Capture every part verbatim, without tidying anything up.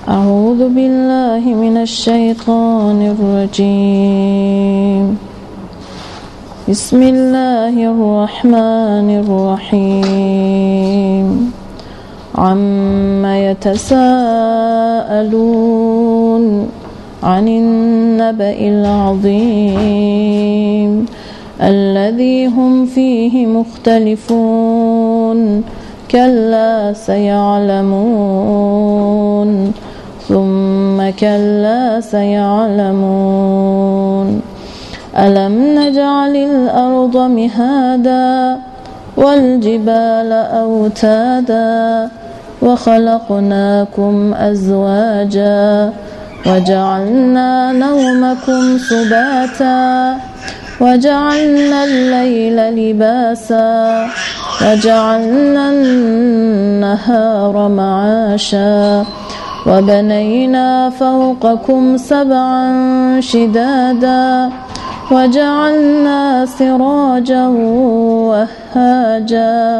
أعوذ بالله من الشيطان الرجيم. بسم الله الرحمن الرحيم. عما يتساءلون عن النبأ العظيم الذي هم فيه مختلفون كلا سيعلمون ثم كلا سيعلمون ألم نجعل الأرض مهادا والجبال أوتادا وخلقناكم أزواجا وجعلنا نومكم سباتا وجعلنا الليل لباسا وجعلنا النهار معاشا وبنينا فوقكم سبعا شدادا وجعلنا سراجا وهاجا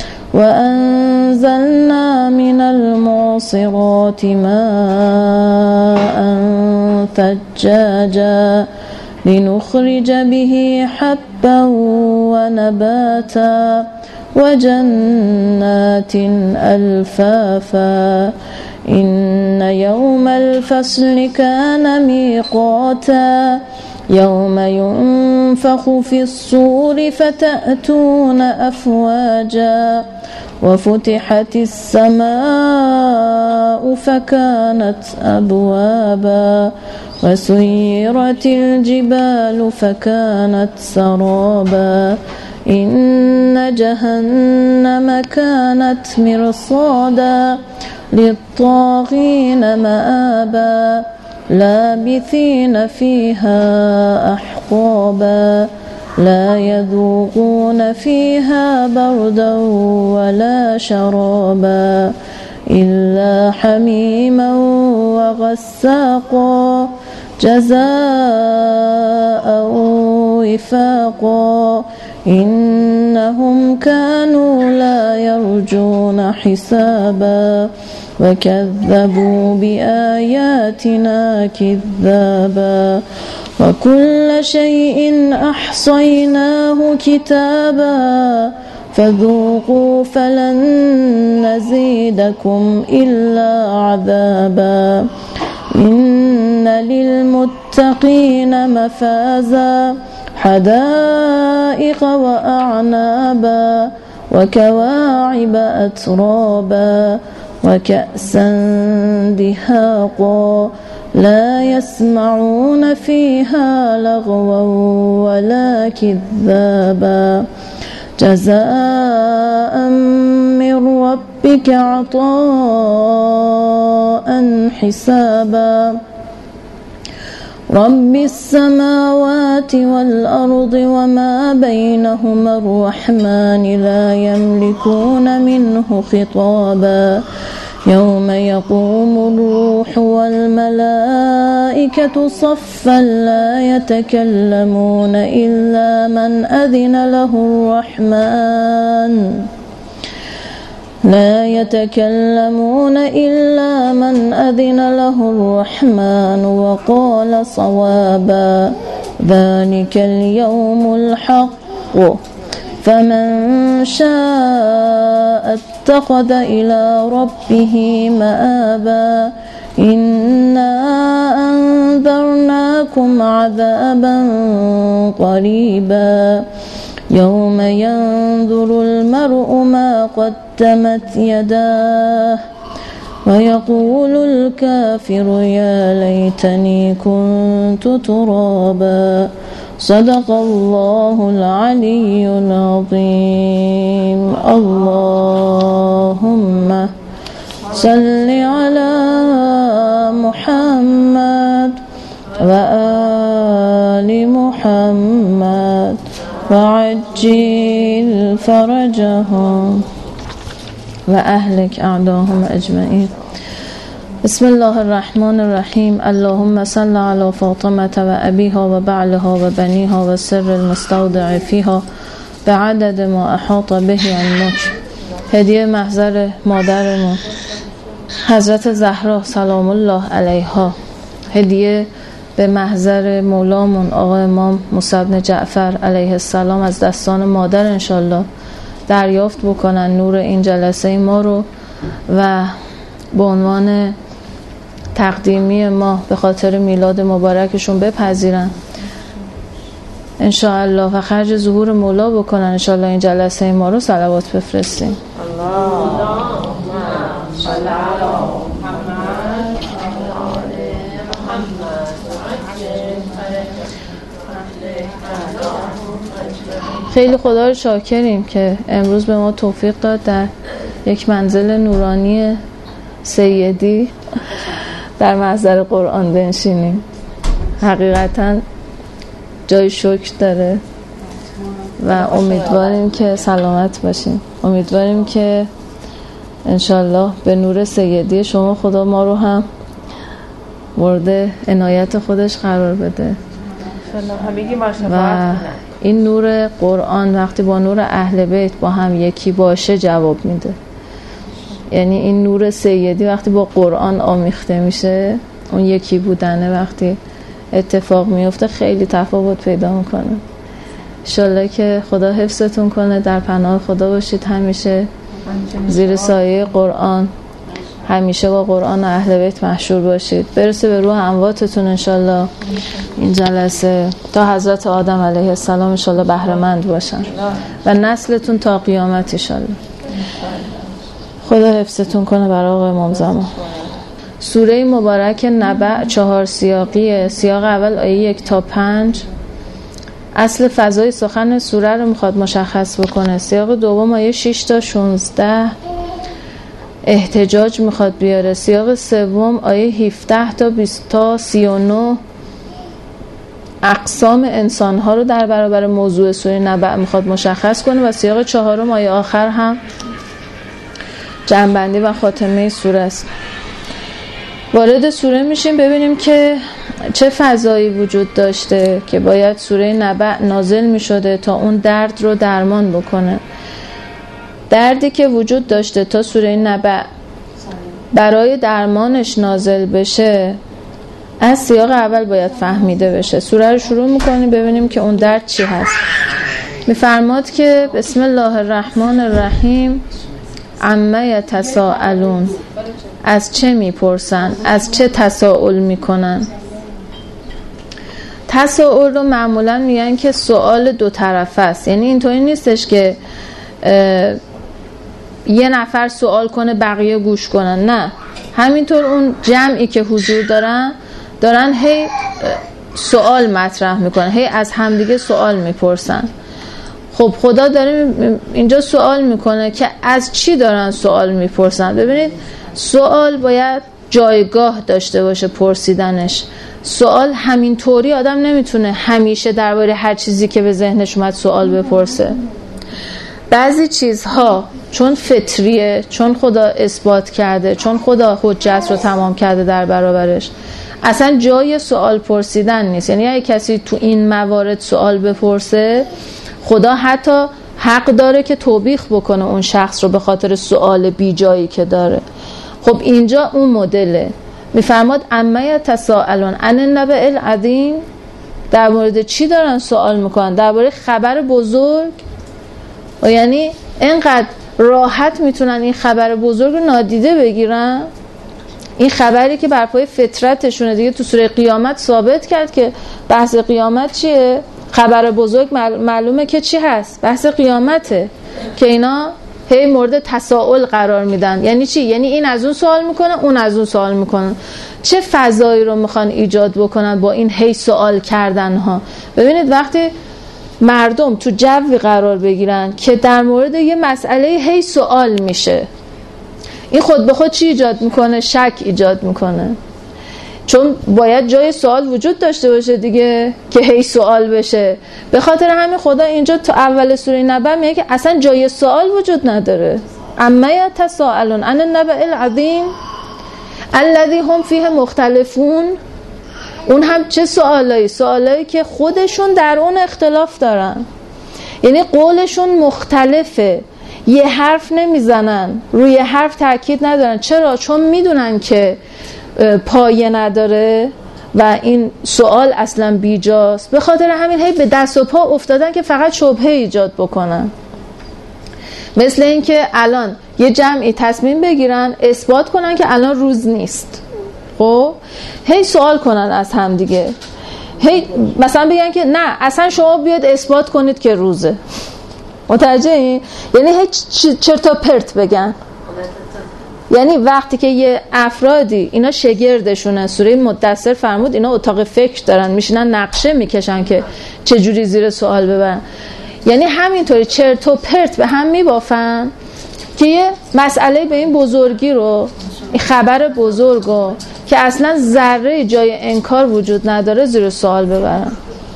وأنزلنا من المعصرات ماء ثجاجا لنخرج به حبا ونباتا وجنات ألفافا إن يوم الفصل كان ميقاتا يوم ينفخ في الصور فتأتون أفواجا وفتحت السماء فكانت أبوابا وسيرت الجبال فكانت سرابا إن جهنم كانت مرصادا للطاغين مآبا لابثين فيها أحقابا لا يذوقون فيها بردا ولا شرابا إلا حميما وغساقا جزاء وفاقا إنهم كانوا لا يرجون حسابا وكذبوا بآياتنا كذابا وكل شيء أحصيناه كتابا فذوقوا فلن نزيدكم إلا عذابا إن للمتقين مفازا حدائق وأعنابا وكواعب أترابا وكأسا دهاقا لا يسمعون فيها لغوا ولا كذابا جزاء من ربك عطاء حسابا رب السماوات والأرض وما بينهما الرحمن لا يملكون منه خطابا يوم يقوم الروح والملائكة صفا لا يتكلمون إلا من أذن له الرحمن لا يتكلمون إلا من أذن له الرحمن وقال صوابا ذلك اليوم الحق فمن شاء اتخذ إلى ربه مآبا إنا أنذرناكم عذابا قريبا يوم ينظر المرء ما قدمت يداه ويقول الكافر يا ليتني كنت ترابا صدق الله العلي العظيم. اللهم صل على محمد وآل محمد وعجل فرجهم وأهلك أعداهم أجمعين. بسم الله الرحمن الرحيم. اللهم صل على فاطمة وأبيها وبعلها وبنيها والسر المستودع فيها بعدد ما احاط به علمك. هدیه محضر مادرمون حضرت زهرا سلام الله علیها هدیه به محضر مولامون آقا امام موسی بن جعفر علیه السلام از دستان مادر انشالله دریافت بکنن نور این جلسه ما رو و به عنوان تقدیمی ما به خاطر میلاد مبارکشون بپذیرن انشاءالله و خرج ظهور مولا بکنن انشاءالله این جلسه ما رو صلوات بفرستیم. خیلی خدا رو شاکریم که امروز به ما توفیق داد در یک منزل نورانی سیدی در محضر قرآن بنشینیم. حقیقتا جای شکر داره و امیدواریم که سلامت باشیم. امیدواریم که انشالله به نور سیدی شما خدا ما رو هم مورد عنایت خودش قرار بده و این نور قرآن وقتی با نور اهل بیت با هم یکی باشه جواب میده. یعنی این نور سیدی وقتی با قرآن آمیخته میشه اون یکی بودنه وقتی اتفاق میفته خیلی تفاوت پیدا میکنه. انشالله که خدا حفظتون کنه، در پناه خدا باشید، همیشه زیر سایه قرآن، همیشه با قرآن و اهل بیت محشور باشید. برسه به روح امواتتون انشالله این جلسه تا حضرت آدم علیه السلام انشالله بهره مند باشن و نسلتون تا قیامت انشالله. خدا حفظتون کنه برای آقا امام زمان. سوره مبارک نبع چهار سیاقیه. سیاق اول آیه یک تا پنج اصل فضای سخن سوره رو میخواد مشخص بکنه. سیاق دوم آیه شش تا شانزده احتجاج میخواد بیاره. سیاق سوم آیه هفده تا بیست تا سی و نه اقسام انسانها رو در برابر موضوع سوره نبع میخواد مشخص کنه و سیاق چهارم آیه آخر هم جنبندی و خاتمه سوره است. وارد سوره میشیم ببینیم که چه فضایی وجود داشته که باید سوره نبع نازل میشده تا اون درد رو درمان بکنه. دردی که وجود داشته تا سوره نبع برای درمانش نازل بشه از سیاق اول باید فهمیده بشه. سوره رو شروع میکنیم ببینیم که اون درد چی هست. میفرماد که بسم الله الرحمن الرحیم عما یتساءلون، از چه میپرسن، از چه تساؤل میکنن. تساؤل رو معمولا میگن که سوال دو طرفه است، یعنی اینطوری نیستش که یه نفر سوال کنه بقیه گوش کنن، نه، همینطور اون جمعی که حضور دارن دارن هی سوال مطرح میکنن، هی از همدیگه سوال میپرسن. خب خدا داره اینجا سوال میکنه که از چی دارن سوال میپرسن. ببینید سوال باید جایگاه داشته باشه پرسیدنش. سوال همینطوری آدم نمیتونه همیشه درباره هر چیزی که به ذهنش اومد سوال بپرسه. بعضی چیزها چون فطریه، چون خدا اثبات کرده، چون خدا حجت رو تمام کرده در برابرش، اصلا جای سوال پرسیدن نیست. یعنی اگه کسی تو این موارد سوال بپرسه خدا حتی حق داره که توبیخ بکنه اون شخص رو به خاطر سوال بی جایی که داره. خب اینجا اون مدله. میفرماد اما یتساءلون عن النبأ العظیم، در مورد چی دارن سوال میکنن؟ درباره خبر بزرگ. و یعنی اینقدر راحت میتونن این خبر بزرگ رو نادیده بگیرن؟ این خبری که بر پای فطرتشونه دیگه. تو سوره قیامت ثابت کرد که بحث قیامت چیه؟ خبر بزرگ معلومه که چی هست؟ بحث قیامته که اینا هی مورد تساؤل قرار میدن. یعنی چی؟ یعنی این از اون سوال میکنه، اون از اون سوال میکنه. چه فضایی رو میخوان ایجاد بکنن با این هی سوال کردن ها؟ ببینید وقتی مردم تو جوی قرار بگیرن که در مورد یه مسئله هی سوال میشه، این خود به خود چی ایجاد میکنه؟ شک ایجاد میکنه. چون باید جای سوال وجود داشته باشه دیگه که هی سوال بشه. به خاطر همین خدا اینجا تو اول سوره نبع میگه که اصلا جای سوال وجود نداره. اما یتساءلون عن النبأ العظیم الذی هم فیه مختلفون. اون هم چه سوالایی؟ سوالایی که خودشون در اون اختلاف دارن، یعنی قولشون مختلفه. یه حرف نمیزنن، روی حرف تاکید ندارن. چرا؟ چون میدونن که پایه نداره و این سوال اصلا بیجاست. به خاطر همین هی به دست و پا افتادن که فقط شبهه ایجاد بکنن. مثل این که الان یه جمعی تصمیم بگیرن اثبات کنن که الان روز نیست، خب هی سوال کنن از هم دیگه، هی مثلا بگن که نه اصلا شما بیاد اثبات کنید که روزه. متوجه این؟ یعنی هی چرتا پرت بگن. یعنی وقتی که یه افرادی اینا شگردشونه، سوره مدثر فرمود اینا اتاق فکر دارن، میشینن نقشه میکشن که چجوری زیر سوال ببرن. یعنی همینطوری چرت و پرت به هم میبافن که یه مسئله به این بزرگی رو، این خبر بزرگو که اصلا ذره جای انکار وجود نداره زیر سوال ببرن.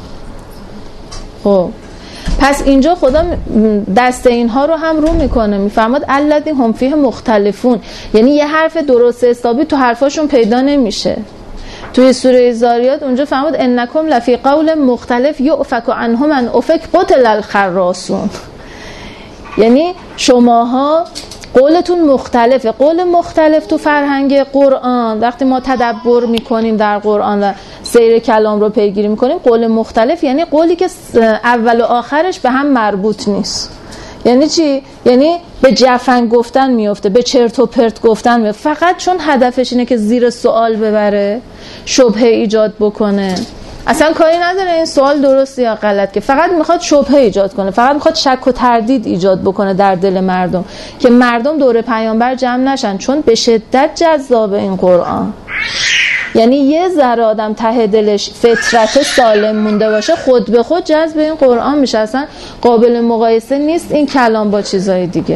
خب پس اینجا خدا دست اینها رو هم رو میکنه، میفرماد الذین هم فیه مختلفون. یعنی یه حرف درست حسابی تو حرفاشون پیدا نمیشه. توی سوره زاریات اونجا فرمود انکم لفی قول مختلف یؤفک عنه من افک قتل الخراسون. یعنی شماها قولتون مختلفه. قول مختلف تو فرهنگ قرآن وقتی ما تدبر میکنیم در قرآن و سیر کلام رو پیگیری میکنیم، قول مختلف یعنی قولی که اول و آخرش به هم مربوط نیست. یعنی چی؟ یعنی به جفن گفتن میفته، به چرت و پرت گفتن میفته، فقط چون هدفش اینه که زیر سوال ببره، شبهه ایجاد بکنه. اصلا کاری نداره این سوال درست یا غلط، که فقط میخواد شبهه ایجاد کنه، فقط میخواد شک و تردید ایجاد بکنه در دل مردم که مردم دور پیامبر جمع نشن، چون به شدت جذاب این قرآن. یعنی یه ذره آدم ته دلش فطرت سالم مونده باشه، خود به خود جذب این قرآن میشه. اصلا قابل مقایسه نیست این کلام با چیزهای دیگه.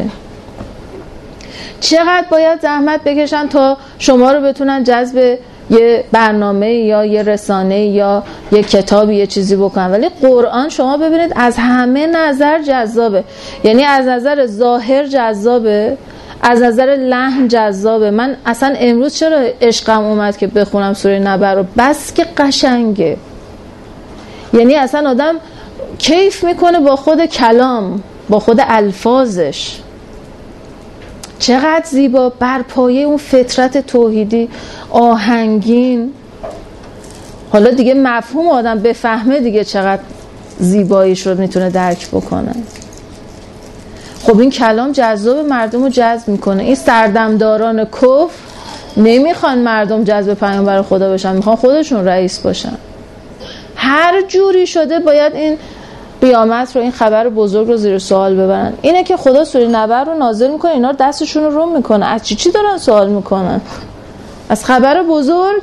چقدر باید زحمت بکشن تا شما رو بتونن جذب یه برنامه یا یه رسانه یا یه کتابی یه چیزی بکنن. ولی قرآن شما ببینید از همه نظر جذابه. یعنی از نظر ظاهر جذابه، از نظر لحن جذابه. من اصلا امروز چرا عشقم اومد که بخونم سوره نبأ رو؟ بس که قشنگه. یعنی اصلا آدم کیف میکنه با خود کلام، با خود الفاظش. چقدر زیبا، بر پایه اون فطرت توحیدی آهنگین. حالا دیگه مفهوم آدم بفهمه دیگه چقدر زیباییش رو میتونه درک بکنه. خب این کلام جذاب مردم رو جذب میکنه. این سردمداران کفر نمیخوان مردم جذب پیامبر خدا بشن، میخوان خودشون رئیس باشن. هر جوری شده باید این قیامت رو، این خبر بزرگ رو زیر سوال ببرن. اینه که خدا سوره نبأ رو نازل میکنه، اینا رو دستشون رو رو میکنه. از چی چی دارن سوال میکنن؟ از خبر بزرگ؟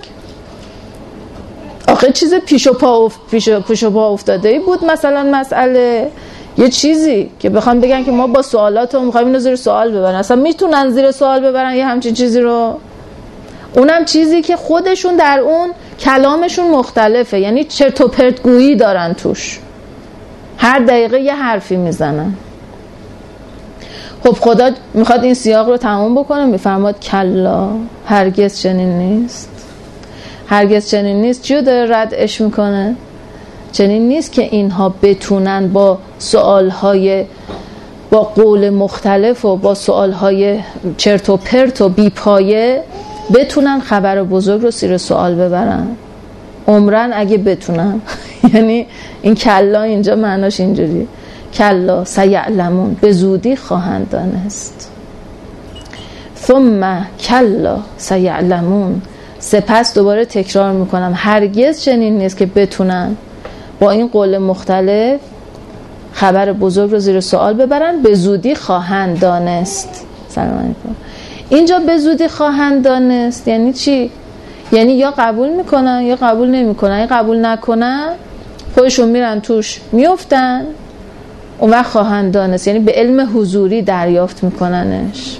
آخه چیز پیش و پا افت پیش و پیش و پا افتاده ای بود، مثلا مسئله یه چیزی که بخوام بگن که ما با سوالات رو میخوایم اینو زیر سوال ببرن. اصلا میتونن زیر سوال ببرن یه همچین چیزی رو؟ اونم چیزی که خودشون در اون کلامشون مختلفه، یعنی چرت و پرت گویی دارن توش، هر دقیقه یه حرفی میزنن. خب خدا میخواد این سیاق رو تمام بکنه، میفرماد کلا، هرگز چنین نیست. هرگز چنین نیست. چیو داره ردش میکنه؟ چنین نیست که اینها بتونن با سوالهای، با قول مختلف و با سوالهای چرت و پرت و بیپایه بتونن خبر بزرگ رو زیر سوال ببرن. عمرن اگه بتونن. یعنی این کلا اینجا معناش اینجوری، کلا سیعلمون، به زودی خواهند دانست. ثم کلا سیعلمون، سپس دوباره تکرار میکنم هرگز چنین نیست که بتونن با این قول مختلف خبر بزرگ رو زیر سوال ببرن. به زودی خواهند دانست. سلام علیکم. اینجا به زودی خواهند دانست یعنی چی؟ یعنی یا قبول میکنن یا قبول نمیکنن. این قبول نکنن خودشون میرن توش میفتن، اون وقت خواهند دانست یعنی به علم حضوری دریافت میکننش.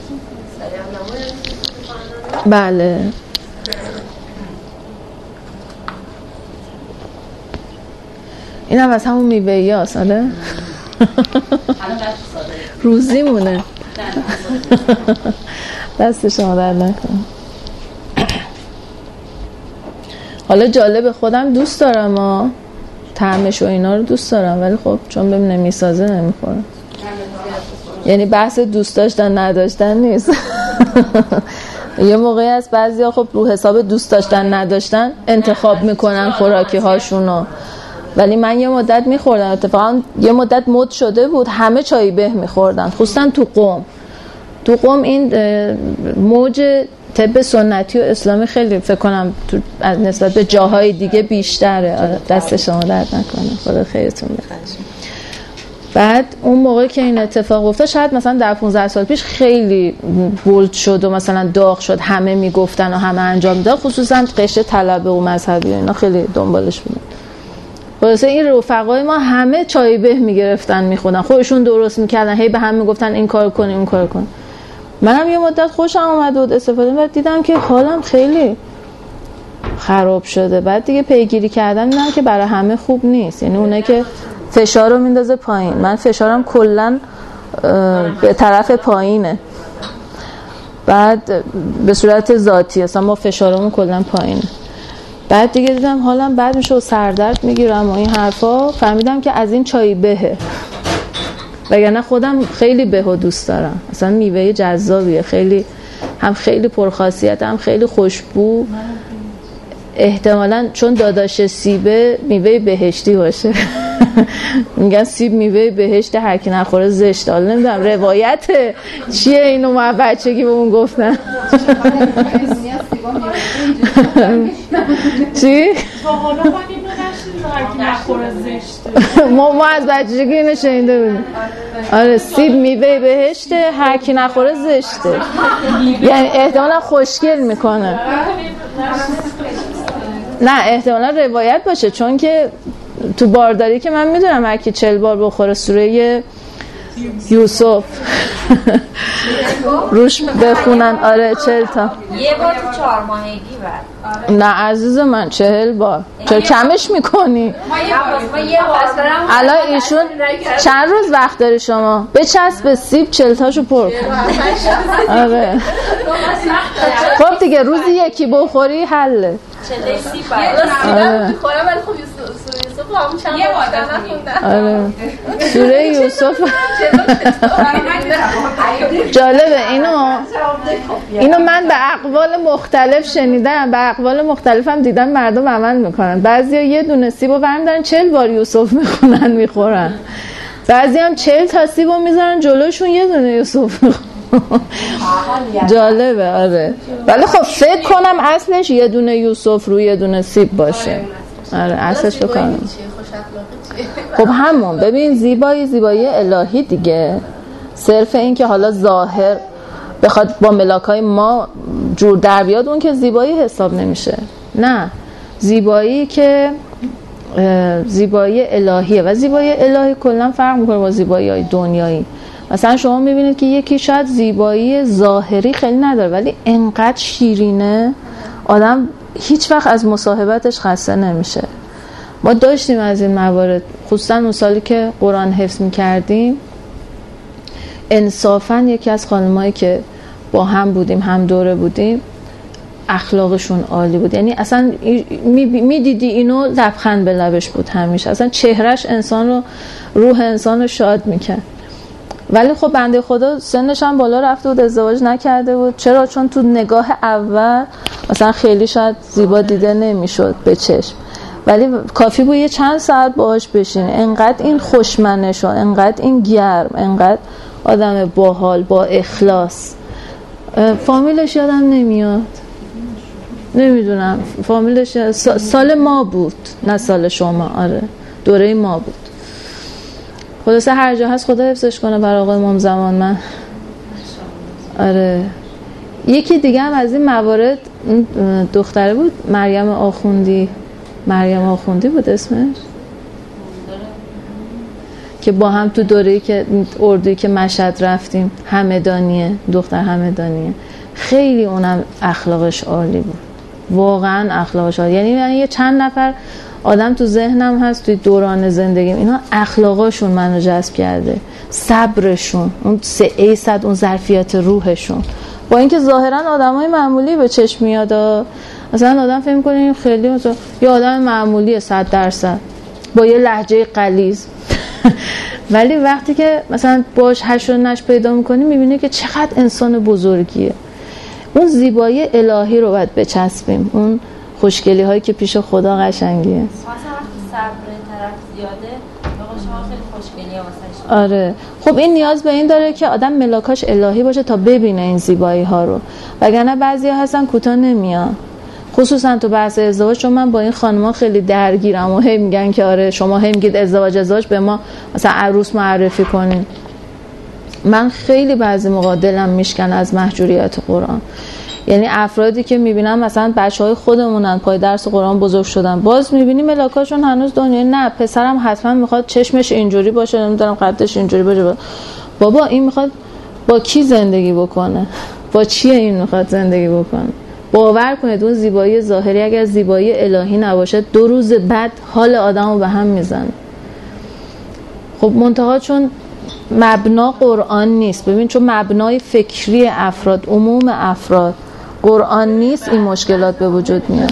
بله. این هم از همون میوهی هست. آره روزی مونه. دست شما در نکنم. حالا جالب، خودم دوست دارم ها، طعمش و اینا رو دوست دارم، ولی خب چون بهم نمیسازه نمیخورم. یعنی بحث دوست داشتن نداشتن نیست. یه موقعی از بعضیا خب رو حساب دوست داشتن نداشتن انتخاب میکنن خوراکی هاشونو، ولی من یه مدت میخوردم، اتفاقا یه مدت مد شده بود همه چای به میخوردن، خصوصا تو قم. تو قم این موج طب سنتی و اسلامی خیلی فکر کنم تو نسبت به جاهای دیگه بیشتره. دست شما درد نکنه، خدا خیرتون بده. بعد اون موقع که این اتفاق افتاد شاید مثلا در پانزده سال پیش خیلی بولد شد و مثلا داغ شد، همه میگفتن و همه انجام داد، خصوصا قشر طلبه و مذهبی و اینا خیلی دنبالش بودن. خلاصه این رفقای ما همه چای به میگرفتن میخوردن، خودشون درست میکردن، هی به هم میگفتن این کار کنی اون کار کن. منم یه مدت خوشم اومد بود استفاده، بعد دیدم که حالم خیلی خراب شده. بعد دیگه پیگیری کردم دیدم که برای همه خوب نیست. یعنی اونه که فشار رو میندازه پایین، من فشارم کلن به طرف پایینه، بعد به صورت ذاتی اصلا ما فشارمون کلن پایینه. بعد دیگه دیدم حالم بد میشه و سردرد میگیرم و این حرفا، فهمیدم که از این چای بهه، وگرنه خودم خیلی به و دوست دارم، اصلا میوه جذابیه، خیلی هم خیلی پرخاصیت هم خیلی خوشبو، احتمالاً چون داداش سیبه میوه بهشتی باشه. میگن سیب میوه بهشت، هر کی نخوره زشت. حالا نمیدونم روایت چیه اینو ما بچگی بهمون گفتن. چی؟ تا حالا من اینو نشنیدم هر کی نخوره زشته. ما ما از بچگی اینو شنیده بودیم. آره سیب میوه بهشته، هر کی نخوره زشته. یعنی احتمالاً خوشگل میکنه. نه احتمالاً روایت باشه، چون که تو بارداری که من میدونم هر کی چهل بار بخوره سوره یوسف روش بخونن. آره چهل تا. یه بار تو چهار ماهگی بعد. نه عزیز من چهل بار. چرا کمش میکنی؟ ما یه بار الان ایشون چند روز وقت داری شما؟ بچسب سیب چهل تاشو پر کن. آره خب دیگه روزی یکی بخوری حله. چهل سیب بعد. میخورم ولی خب سوره یوسف همون چند بار نخوندم. آره سوره یوسف جالبه. اینو اینو من به اقوال مختلف شنیدم، به اقوال مختلف هم دیدم مردم عمل میکنن. بعضیا یه دونه سیبو برمی‌دارن چهل بار یوسف میخونن میخورن، بعضی هم چهل تا سیبو میذارن جلوشون یه دونه یوسف میخورن. جالبه. آره ولی خب فکر کنم اصلش یه دونه یوسف روی یه دونه سیب باشه. آره اصلش رو کنم. خب همون ببین زیبایی زیبایی الهی دیگه، صرف این که حالا ظاهر بخواد با ملاکای ما جور در بیاد اون که زیبایی حساب نمیشه. نه زیبایی که زیبایی الهیه و زیبایی الهی کلا فرق میکنه با زیبایی های دنیایی. مثلا شما میبینید که یکی شاید زیبایی ظاهری خیلی نداره ولی انقدر شیرینه آدم هیچ وقت از مصاحبتش خسته نمیشه. ما داشتیم از این موارد، خصوصا اون سالی که قرآن حفظ میکردیم انصافا یکی از خانمایی که با هم بودیم هم دوره بودیم اخلاقشون عالی بود. یعنی اصلا میدیدی اینو لبخند به لبش بود همیشه، اصلا چهرش انسان رو روح انسان رو شاد میکرد. ولی خب بنده خدا سنش هم بالا رفته بود، ازدواج نکرده بود. چرا؟ چون تو نگاه اول مثلا خیلی شاید زیبا دیده نمیشد به چشم، ولی کافی بود یه چند ساعت باهاش بشینه انقدر این خوشمنش و انقدر این گرم، انقدر آدم باحال با اخلاص. فامیلش یادم نمیاد، نمیدونم فامیلش سال ما بود نه سال شما. آره دوره ما بود. خلاصه هر جا هست خدا حفظش کنه بر آقای امام زمان. من آره یکی دیگه هم از این موارد دختره بود مریم آخوندی، مریم آخوندی بود اسمش، که با هم تو دوره‌ای که اردویی که مشهد رفتیم، همدانیه، دختر همدانیه، خیلی اونم اخلاقش عالی بود، واقعا اخلاقش عالی. یعنی یعنی یه چند نفر آدم تو ذهنم هست توی دوران زندگیم اینا اخلاقاشون منو جذب کرده، صبرشون، اون سه ای صد اون ظرفیت روحشون، با اینکه ظاهرا آدمای معمولی به چشم میاد، مثلا آدم فکر می‌کنه این خیلی مثلا یه آدم معمولیه صد درصد با یه لهجه غلیظ، ولی وقتی که مثلا باش هش و نش پیدا میکنی میبینی که چقدر انسان بزرگیه. اون زیبایی الهی رو باید بچسبیم، اون خوشگلی هایی که پیش خدا قشنگیه. مثلا وقتی صبر طرف زیاده بقول شما خیلی خوشگلیه واسه. آره خب این نیاز به این داره که آدم ملاکاش الهی باشه تا ببینه این زیبایی ها رو، وگرنه بعضیا هستن کوتاه نمیان. خصوصا تو بحث ازدواج، چون من با این خانم‌ها خیلی درگیرم و هی میگن که آره شما هی میگید ازدواج ازدواج به ما مثلا عروس معرفی کنین. من خیلی بعضی موقع دلم میشکن از محجوریت قرآن. یعنی افرادی که میبینم مثلا بچهای خودمونن پای درس قرآن بزرگ شدن، باز میبینی ملاکاشون هنوز دنیای نه پسرم حتما میخواد چشمش اینجوری باشه، نمیدونم قدش اینجوری باشه. بابا این میخواد با کی زندگی بکنه؟ با چیه این میخواد زندگی بکنه؟ باور کنید اون زیبایی ظاهری اگر زیبایی الهی نباشه دو روز بعد حال آدمو به هم میزنه. خب منتها چون مبنا قرآن نیست، ببین چون مبنای فکری افراد، عموم افراد قرآن نیست، این مشکلات به وجود میاد.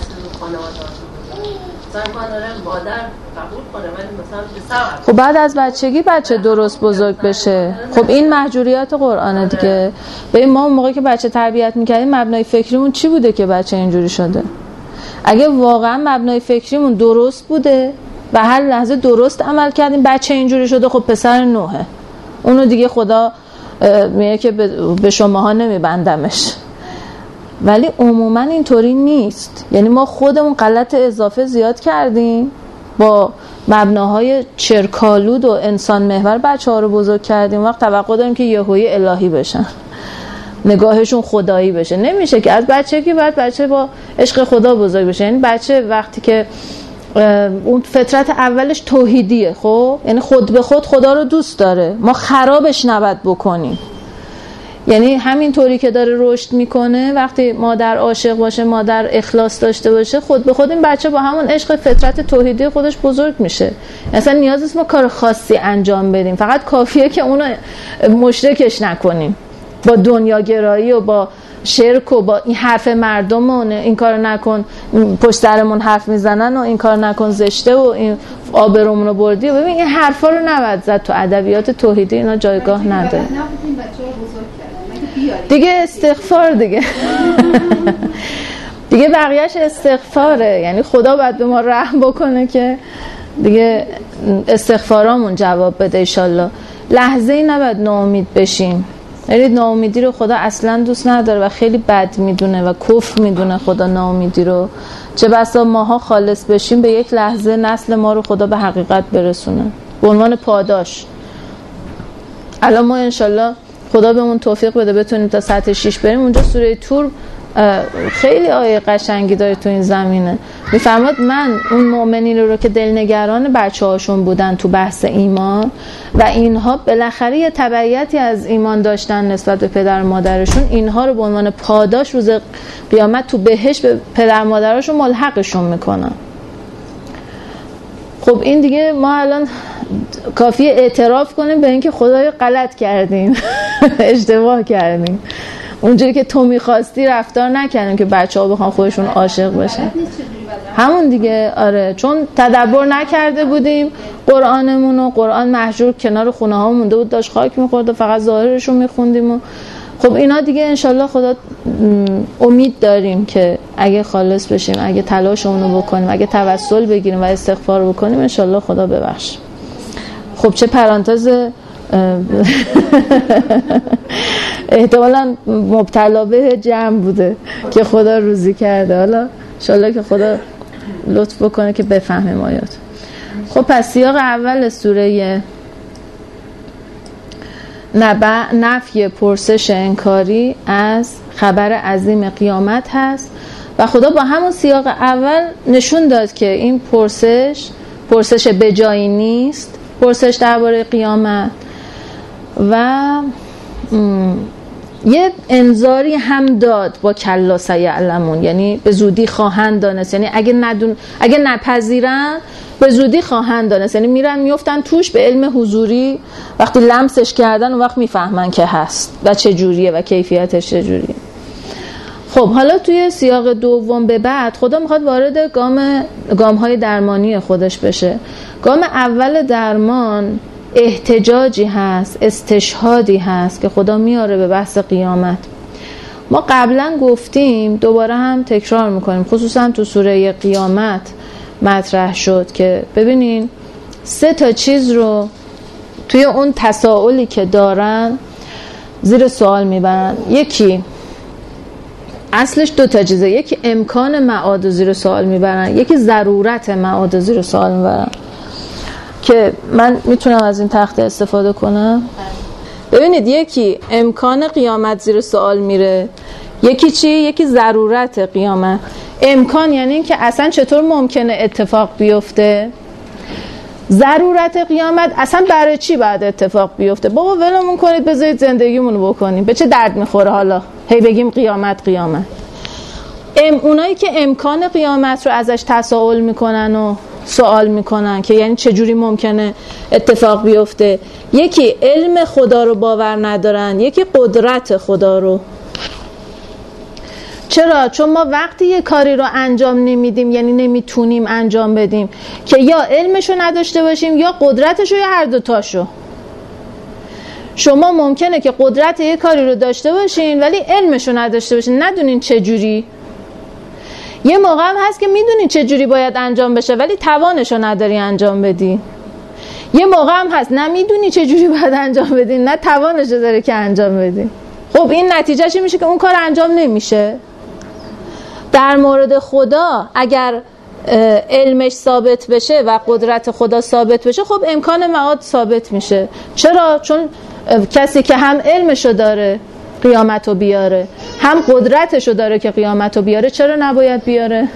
خب بعد از بچگی بچه درست بزرگ بشه. خب این محجوریات قرآنه دیگه. ببین ما اون موقعی که بچه تربیت میکردیم مبنای فکریمون چی بوده که بچه اینجوری شده؟ اگه واقعا مبنای فکریمون درست بوده و هر لحظه درست عمل کردیم بچه اینجوری شده، خب پسر نوحه، اونو دیگه خدا میگه که به شماها نمیبندمش. ولی عموما اینطوری نیست. یعنی ما خودمون غلط اضافه زیاد کردیم، با مبناهای چرکالود و انسان محور بچه ها رو بزرگ کردیم، وقت توقع داریم که یهویی الهی بشن، نگاهشون خدایی بشه. نمیشه که از بچه که باید بچه با عشق خدا بزرگ بشه. یعنی بچه وقتی که اون فطرت اولش توحیدیه، خب یعنی خود به خود خدا رو دوست داره، ما خرابش نباید بکنیم. یعنی همین طوری که داره رشد میکنه، وقتی مادر عاشق باشه، مادر اخلاص داشته باشه، خود به خود این بچه با همون عشق فطرت توحیدی خودش بزرگ میشه. اصلا نیاز نیست ما کار خاصی انجام بدیم، فقط کافیه که اونو مشرکش نکنیم با دنیاگرایی و با شرک و با این حرف مردم و این کار نکن پشت سرمون حرف میزنن و این کار نکن زشته و این آبرومون رو بردی. ببین این حرفا رو نباید زد، تو ادبیات توحیدی اینا جایگاه نداره دیگه. استغفار دیگه دیگه بقیهش استغفاره. یعنی خدا باید به ما رحم بکنه که دیگه استغفارامون جواب بده انشالله. لحظه ای نباید ناامید بشیم. یعنی ناامیدی رو خدا اصلا دوست نداره و خیلی بد میدونه و کفر میدونه خدا ناامیدی رو. چه بسا ماها خالص بشیم به یک لحظه نسل ما رو خدا به حقیقت برسونه به عنوان پاداش. الان ما انشالله خدا بهمون توفیق بده بتونیم تا سطح شیش بریم. اونجا سوره تور خیلی آیه قشنگی داره تو این زمینه. میفرماد من اون مؤمنین رو که دلنگران بچه هاشون بودن تو بحث ایمان و اینها بالاخره یه تبعیتی از ایمان داشتن نسبت به پدر و مادرشون، اینها رو به عنوان پاداش روز قیامت تو بهشت به پدر و مادرشون ملحقشون میکنن. خب این دیگه ما الان کافیه اعتراف کنیم به اینکه خدای غلط کردیم اشتباه کردیم، اونجوری که تو میخواستی رفتار نکردیم که بچه ها بخوان خودشون عاشق بشن. همون دیگه آره، چون تدبر نکرده بودیم قرآنمون و قرآن محجور کنار خونه ها مونده بود، داشت خاک میخورد و فقط ظاهرشو میخوندیم و خب اینا دیگه انشالله خدا امید داریم که اگه خالص بشیم، اگه تلاشمونو بکنیم، اگه توسل بگیریم و استغفار بکنیم انشالله خدا ببخشه. خب چه پرانتز احتمالاً مبتلا به جمع بوده که خدا روزی کرده. حالا انشالله که خدا لطف بکنه که بفهمیم آیات. خب پس سیاق اول سوره نبع نفی پرسش انکاری از خبر عظیم قیامت هست و خدا با همون سیاق اول نشون داد که این پرسش پرسش به جایی نیست، پرسش درباره قیامت، و یه انذاری هم داد با کلا سیعلمون، یعنی به زودی خواهند دانست. یعنی اگه ندون اگه نپذیرن به زودی خواهند دانست، یعنی میرن میفتن توش به علم حضوری، وقتی لمسش کردن اون وقت میفهمن که هست و چه جوریه و کیفیتش چه جوریه. خب حالا توی سیاق دوم به بعد خدا میخواد وارد گام گام‌های درمانی خودش بشه. گام اول درمان احتجاجی هست، استشهادی هست که خدا میاره به بحث قیامت. ما قبلا گفتیم، دوباره هم تکرار میکنیم، خصوصا تو سوره قیامت مطرح شد که ببینین سه تا چیز رو توی اون تساؤلی که دارن زیر سوال میبرن. یکی اصلش دو تا چیزه، یکی امکان معاد زیر سوال میبرن، یکی ضرورت معاد زیر سوال میبرن. که من میتونم از این تخته استفاده کنم. ببینید یکی امکان قیامت زیر سوال میره، یکی چی؟ یکی ضرورت قیامت. امکان یعنی این که اصلا چطور ممکنه اتفاق بیفته. ضرورت قیامت اصلا برای چی باید اتفاق بیفته؟ بابا ولمون کنید بذارید زندگیمونو بکنیم، به چه درد میخوره حالا هی بگیم قیامت قیامت. ام اونایی که امکان قیامت رو ازش تساؤل میکنن و سوال میکنن که یعنی چجوری ممکنه اتفاق بیفته، یکی علم خدا رو باور ندارن، یکی قدرت خدا رو. چرا؟ چون ما وقتی یه کاری رو انجام نمیدیم، یعنی نمیتونیم انجام بدیم، که یا علمشو نداشته باشیم یا قدرتشو یا هر دوتاشو. شما ممکنه که قدرت یه کاری رو داشته باشین ولی علمشو نداشته باشین، ندونین چجوری. یه موقع هم هست که میدونی چجوری باید انجام بشه ولی توانشو نداری انجام بدی. یه موقع هم هست نمیدونی چجوری باید انجام بدی، نه توانشو داری که انجام بدی. خب این نتیجه چی میشه؟ که اون کار انجام نمیشه. در مورد خدا اگر علمش ثابت بشه و قدرت خدا ثابت بشه، خب امکان معاد ثابت میشه. چرا؟ چون کسی که هم علمشو داره قیامتو بیاره، هم قدرتشو داره که قیامتو بیاره، چرا نباید بیاره؟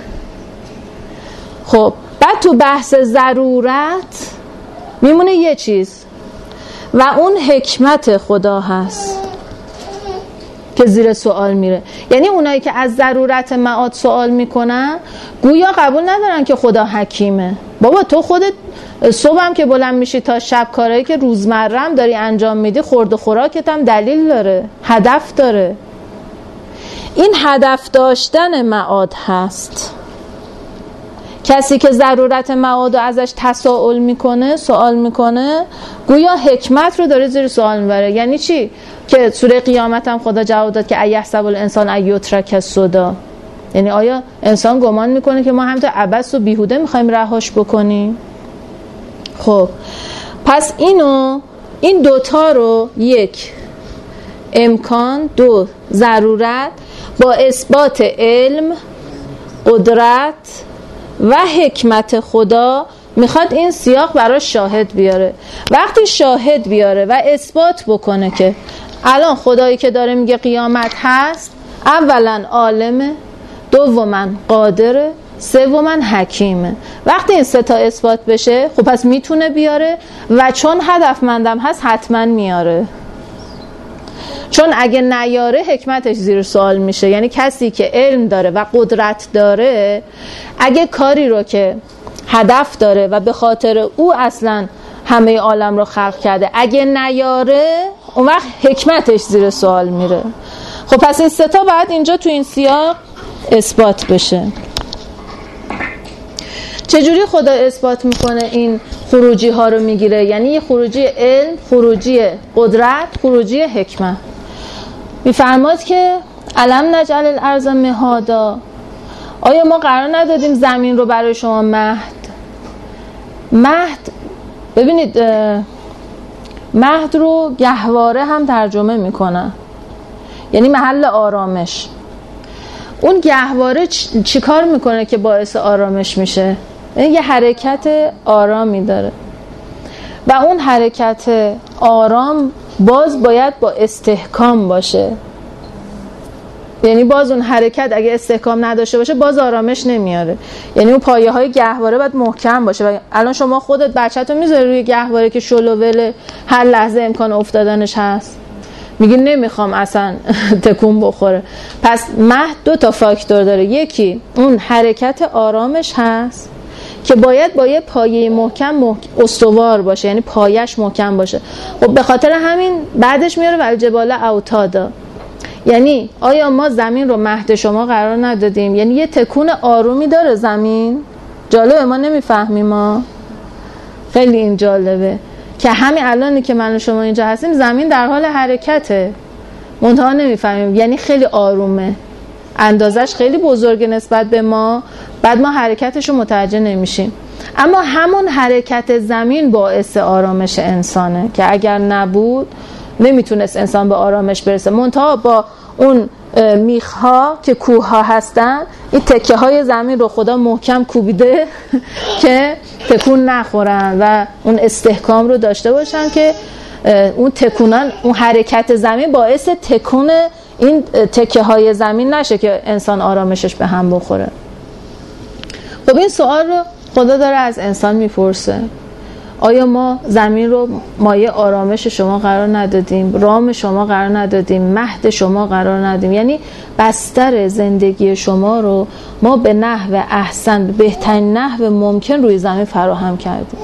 خب بعد تو بحث ضرورت میمونه یه چیز و اون حکمت خدا هست که زیر سوال میره. یعنی اونایی که از ضرورت معاد سوال میکنن گویا قبول ندارن که خدا حکیمه. بابا تو خودت صبحم که بلند میشی تا شب کارهایی که روزمره هم داری انجام میدی، خورد و خوراکت هم دلیل داره، هدف داره. این هدف داشتن معاد هست. کسی که ضرورت معاد رو ازش تساؤل میکنه، سوال میکنه، گویا حکمت رو داره زیر سوال میبره. یعنی چی؟ که سوره قیامت هم خدا جواب داد که ایحسب الانسان ان یترک سدی. یعنی آیا انسان گمان میکنه که ما همینطور عبث و بیهوده میخوایم رهاش بکنیم؟ خب پس اینو این دوتا رو، یک امکان، دو ضرورت، با اثبات علم، قدرت و حکمت خدا میخواد این سیاق براش شاهد بیاره. وقتی شاهد بیاره و اثبات بکنه که الان خدایی که داره میگه قیامت هست، اولا عالمه، دوما قادره، سوما حکیمه. وقتی این سه تا اثبات بشه، خب پس میتونه بیاره و چون هدفمندم هست حتما میاره. چون اگه نیاره حکمتش زیر سوال میشه. یعنی کسی که علم داره و قدرت داره، اگه کاری رو که هدف داره و به خاطر او اصلا همه عالم رو خلق کرده، اگه نیاره، اون وقت حکمتش زیر سوال میره. خب پس این سه تا باید اینجا تو این سیاق اثبات بشه. چجوری خدا اثبات میکنه این خروجی ها رو میگیره؟ یعنی یه خروجی علم، خروجی قدرت، خروجی حکمت. میفرماد که الم نجعل الارض مهادا، آیا ما قرار ندادیم زمین رو برای شما مهد؟ مهد، ببینید مهد رو گهواره هم ترجمه میکنن، یعنی محل آرامش. اون گهواره چی کار میکنه که باعث آرامش میشه؟ یه حرکت آرامی داره و اون حرکت آرام باز باید با استحکام باشه. یعنی باز اون حرکت اگه استحکام نداشته باشه باز آرامش نمیاره. یعنی اون پایه های گهواره باید محکم باشه. و الان شما خودت بچه‌تو میذاری روی گهواره که شلوول هر لحظه امکان افتادنش هست، میگی نمیخوام اصلا تکون بخوره. پس مهد دو تا فاکتور داره. یکی اون حرکت آرامش هست که باید با یه پایه محکم محک... استوار باشه، یعنی پایش محکم باشه. خب به خاطر همین بعدش میاره والجبال اوتادا. یعنی آیا ما زمین رو مهد شما قرار ندادیم؟ یعنی یه تکون آرومی داره زمین. جالبه، ما نمیفهمیم. ما خیلی این جالبه که همین الانی که من و شما اینجا هستیم زمین در حال حرکته، منتها نمیفهمیم، یعنی خیلی آرومه، اندازش خیلی بزرگه نسبت به ما، بعد ما حرکتش رو متوجه نمیشیم. اما همون حرکت زمین باعث آرامش انسانه که اگر نبود نمیتونست انسان به آرامش برسه. منتها با اون میخها که کوه ها هستن، این تکه های زمین رو خدا محکم کوبیده که تکون نخورن و اون استحکام رو داشته باشن که اون تکونان، اون حرکت زمین باعث تکون این تکه های زمین نشه که انسان آرامشش به هم بخوره. خب این سوال رو خدا داره از انسان میپرسه، آیا ما زمین رو مایه آرامش شما قرار ندادیم، رام شما قرار ندادیم، مهد شما قرار ندادیم؟ یعنی بستر زندگی شما رو ما به نحو احسن، بهترین نحو ممکن روی زمین فراهم کردیم.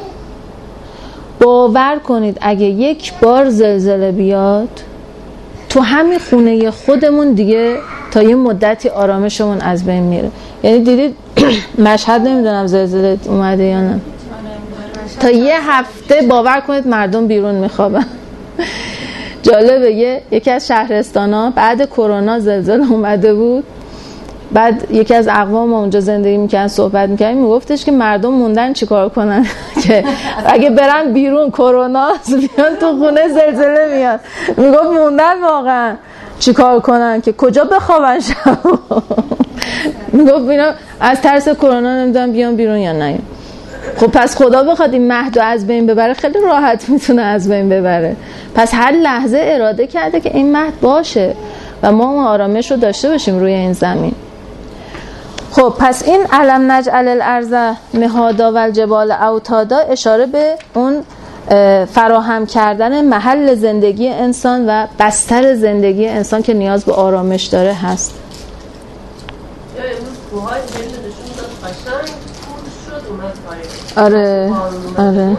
باور کنید اگه یک بار زلزله بیاد تو همین خونه خودمون دیگه تا یه مدتی آرامشمون از بین میره. یعنی دیدید مشهد نمیدونم زلزله اومده یا نه، تا یه هفته باور کنید مردم بیرون میخوابن. جالبه، یه یکی از شهرستانا بعد کرونا زلزله اومده بود، بعد یکی از اقوام اونجا زندگی میکنن صحبت میکنن، میگفتش که مردم موندن چیکار کنن که اگه برن بیرون کرونا بیان تو خونه زلزله میاد. میگفت موندن واقعا چیکار کنن که کجا بخوابن شب. میگفت اینا از ترس کرونا نمیدونم بیان بیرون یا نه. خب پس خدا بخواد این مهد رو از بین ببره خیلی راحت میتونه از بین ببره. پس هر لحظه اراده کرده که این مهد باشه و ما اون آرامش رو داشته باشیم روی این زمین. خب پس این علم نجعل الارض مهادا و الجبال اوتادا اشاره به اون فراهم کردن محل زندگی انسان و بستر زندگی انسان که نیاز به آرامش داره هست. آره آره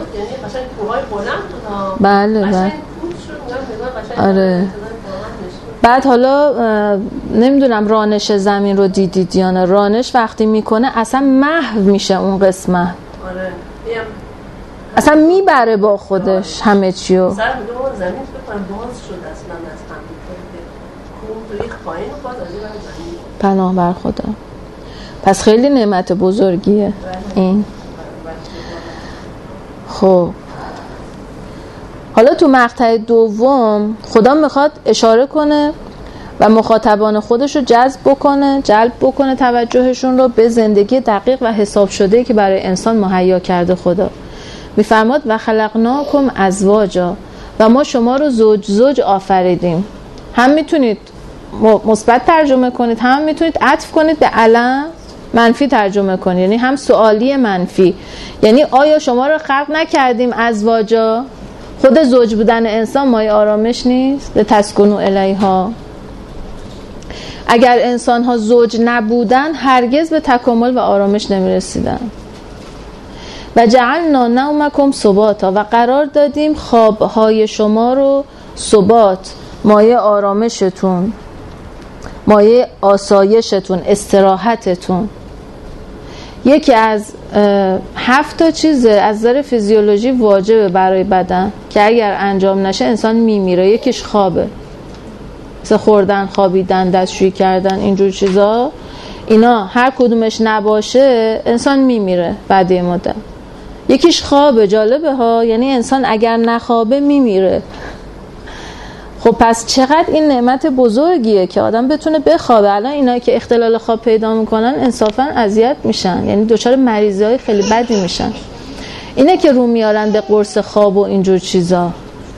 بله بله آره. بعد حالا نمیدونم رانش زمین رو دیدید یا نه، رانش وقتی میکنه اصلا محو میشه اون قسمت، اصلا میبره با خودش همه چیو. زمین بکنم باز شد اصلا از هم کوه ریخ پایین باز از این زمین. پناه بر خدا. پس خیلی نعمت بزرگیه این. خب حالا تو مقطع دوم خدا میخواد اشاره کنه و مخاطبان خودش رو جذب بکنه، جلب بکنه توجهشون رو به زندگی دقیق و حساب شده که برای انسان مهیا کرده. خدا میفرماد و خلقناکم ازواجا، و ما شما رو زوج زوج آفریدیم. هم میتونید مثبت ترجمه کنید، هم میتونید عطف کنید به علم منفی ترجمه کنید، یعنی هم سوالی منفی، یعنی آیا شما رو خلق نکردیم ازواجا؟ خود زوج بودن انسان مایه آرامش نیست؟ لتسکنوا الیها. اگر انسان ها زوج نبودن هرگز به تکامل و آرامش نمی رسیدن. و جعلنا نومکم سباتا، و قرار دادیم خوابهای شما رو سبات، مایه آرامشتون، مایه آسایشتون، استراحتتون. یکی از هفت تا چیزه از نظر فیزیولوژی واجبه برای بدن که اگر انجام نشه انسان میمیره. یکیش خوابه، مثل خوردن، خوابیدن، دستشویی کردن، اینجور چیزا. اینا هر کدومش نباشه انسان میمیره بعد یه مدت. یکیش خوابه. جالبه ها، یعنی انسان اگر نخوابه میمیره. خب پس چقدر این نعمت بزرگیه که آدم بتونه بخوابه. الان اینا که اختلال خواب پیدا میکنن انصافا اذیت میشن، یعنی دچار مریضی‌های خیلی بدی میشن. اینه که رو میارن به قرص خواب و اینجور چیزا،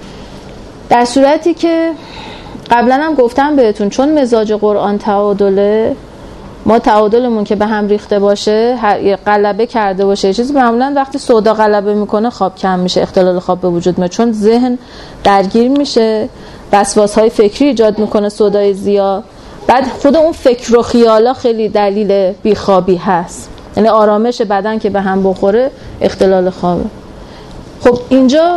در صورتی که قبلا هم گفتم بهتون چون مزاج قرآن تعادله، ما تعادلمون که به هم ریخته باشه، هر غلبه کرده باشه چیزی، معمولا وقتی سودا غلبه میکنه خواب کم میشه، اختلال خواب به وجود میاد، چون ذهن درگیر میشه، وسواس‌های فکری ایجاد میکنه سودای زیاد. بعد خود اون فکر و خیالا خیلی دلیل بیخوابی هست، یعنی آرامش بدن که به هم بخوره اختلال خوابه. خب اینجا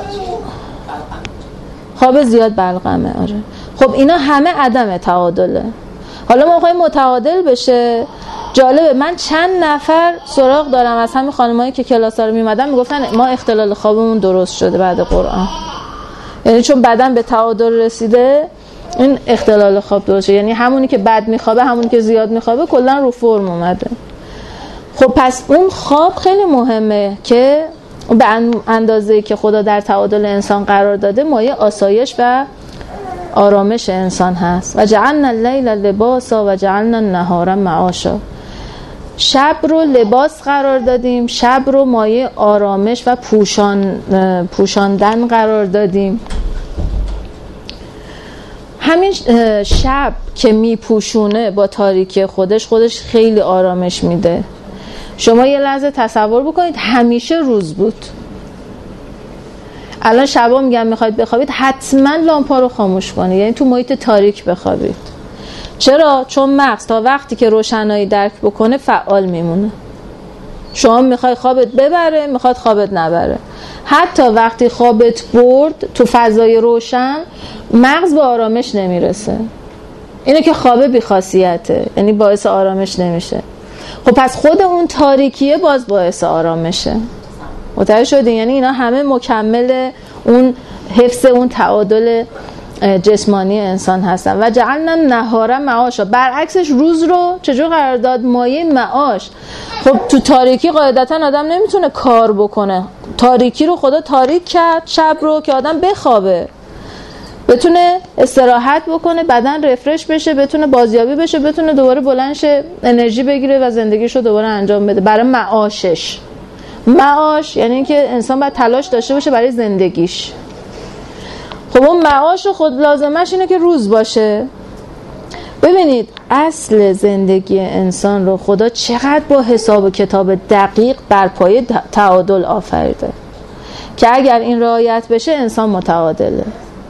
خواب زیاد بلغمه. آره. خب اینا همه عدم تعادله. حالا ما می‌خوایم متعادل بشه، جالبه من چند نفر سراغ دارم از همین خانمایی که کلاس‌ها رو میومدن میگفتن ما اختلال خوابمون درست شده بعد قرآن. یعنی چون بدن به تعادل رسیده این اختلال خواب درست شده، یعنی همونی که بد میخوابه همونی که زیاد میخوابه کلا رو فرم اومده. خب پس اون خواب خیلی مهمه که به اندازه‌ای که خدا در تعادل انسان قرار داده مایه آسایش و آرامش انسان هست. و جعلنا اللیل لباسا و جعلنا النهار معاشا. شب رو لباس قرار دادیم، شب رو مایه آرامش و پوشان پوشاندن قرار دادیم. همین شب که میپوشونه با تاریکی خودش خودش خیلی آرامش میده. شما یه لحظه تصور بکنید همیشه روز بود، الان شبا میگم میخواید بخوابید حتما لامپا رو خاموش کنید، یعنی تو محیط تاریک بخوابید. چرا؟ چون مغز تا وقتی که روشنایی درک بکنه فعال میمونه. شما میخوای خوابت ببره، میخواد خوابت نبره. حتی وقتی خوابت برد تو فضای روشن مغز به آرامش نمیرسه. اینه که خواب بی‌خاصیته، یعنی باعث آرامش نمیشه. خب پس خود اون تاریکیه باز باعث آرامشه. متوجه شدین؟ یعنی اینا همه مکمل اون حفظ اون تعادل جسمانی انسان هستن. و جعلنا النهار معاشا، برعکسش روز رو چجور قرار داد؟ مایه معاش. خب تو تاریکی قاعدتا آدم نمیتونه کار بکنه، تاریکی رو خدا تاریک کرد شب رو که آدم بخوابه، بتونه استراحت بکنه، بدن رفرش بشه، بتونه بازیابی بشه، بتونه دوباره بلند شه انرژی بگیره و زندگیشو دوباره انجام بده برای معاشش. معاش یعنی که انسان باید تلاش داشته باشه برای زندگیش. خب اون معاش خود لازمش اینه که روز باشه. ببینید اصل زندگی انسان رو خدا چقدر با حساب و کتاب دقیق بر پایه تعادل آفریده که اگر این رعایت بشه انسان متعادله.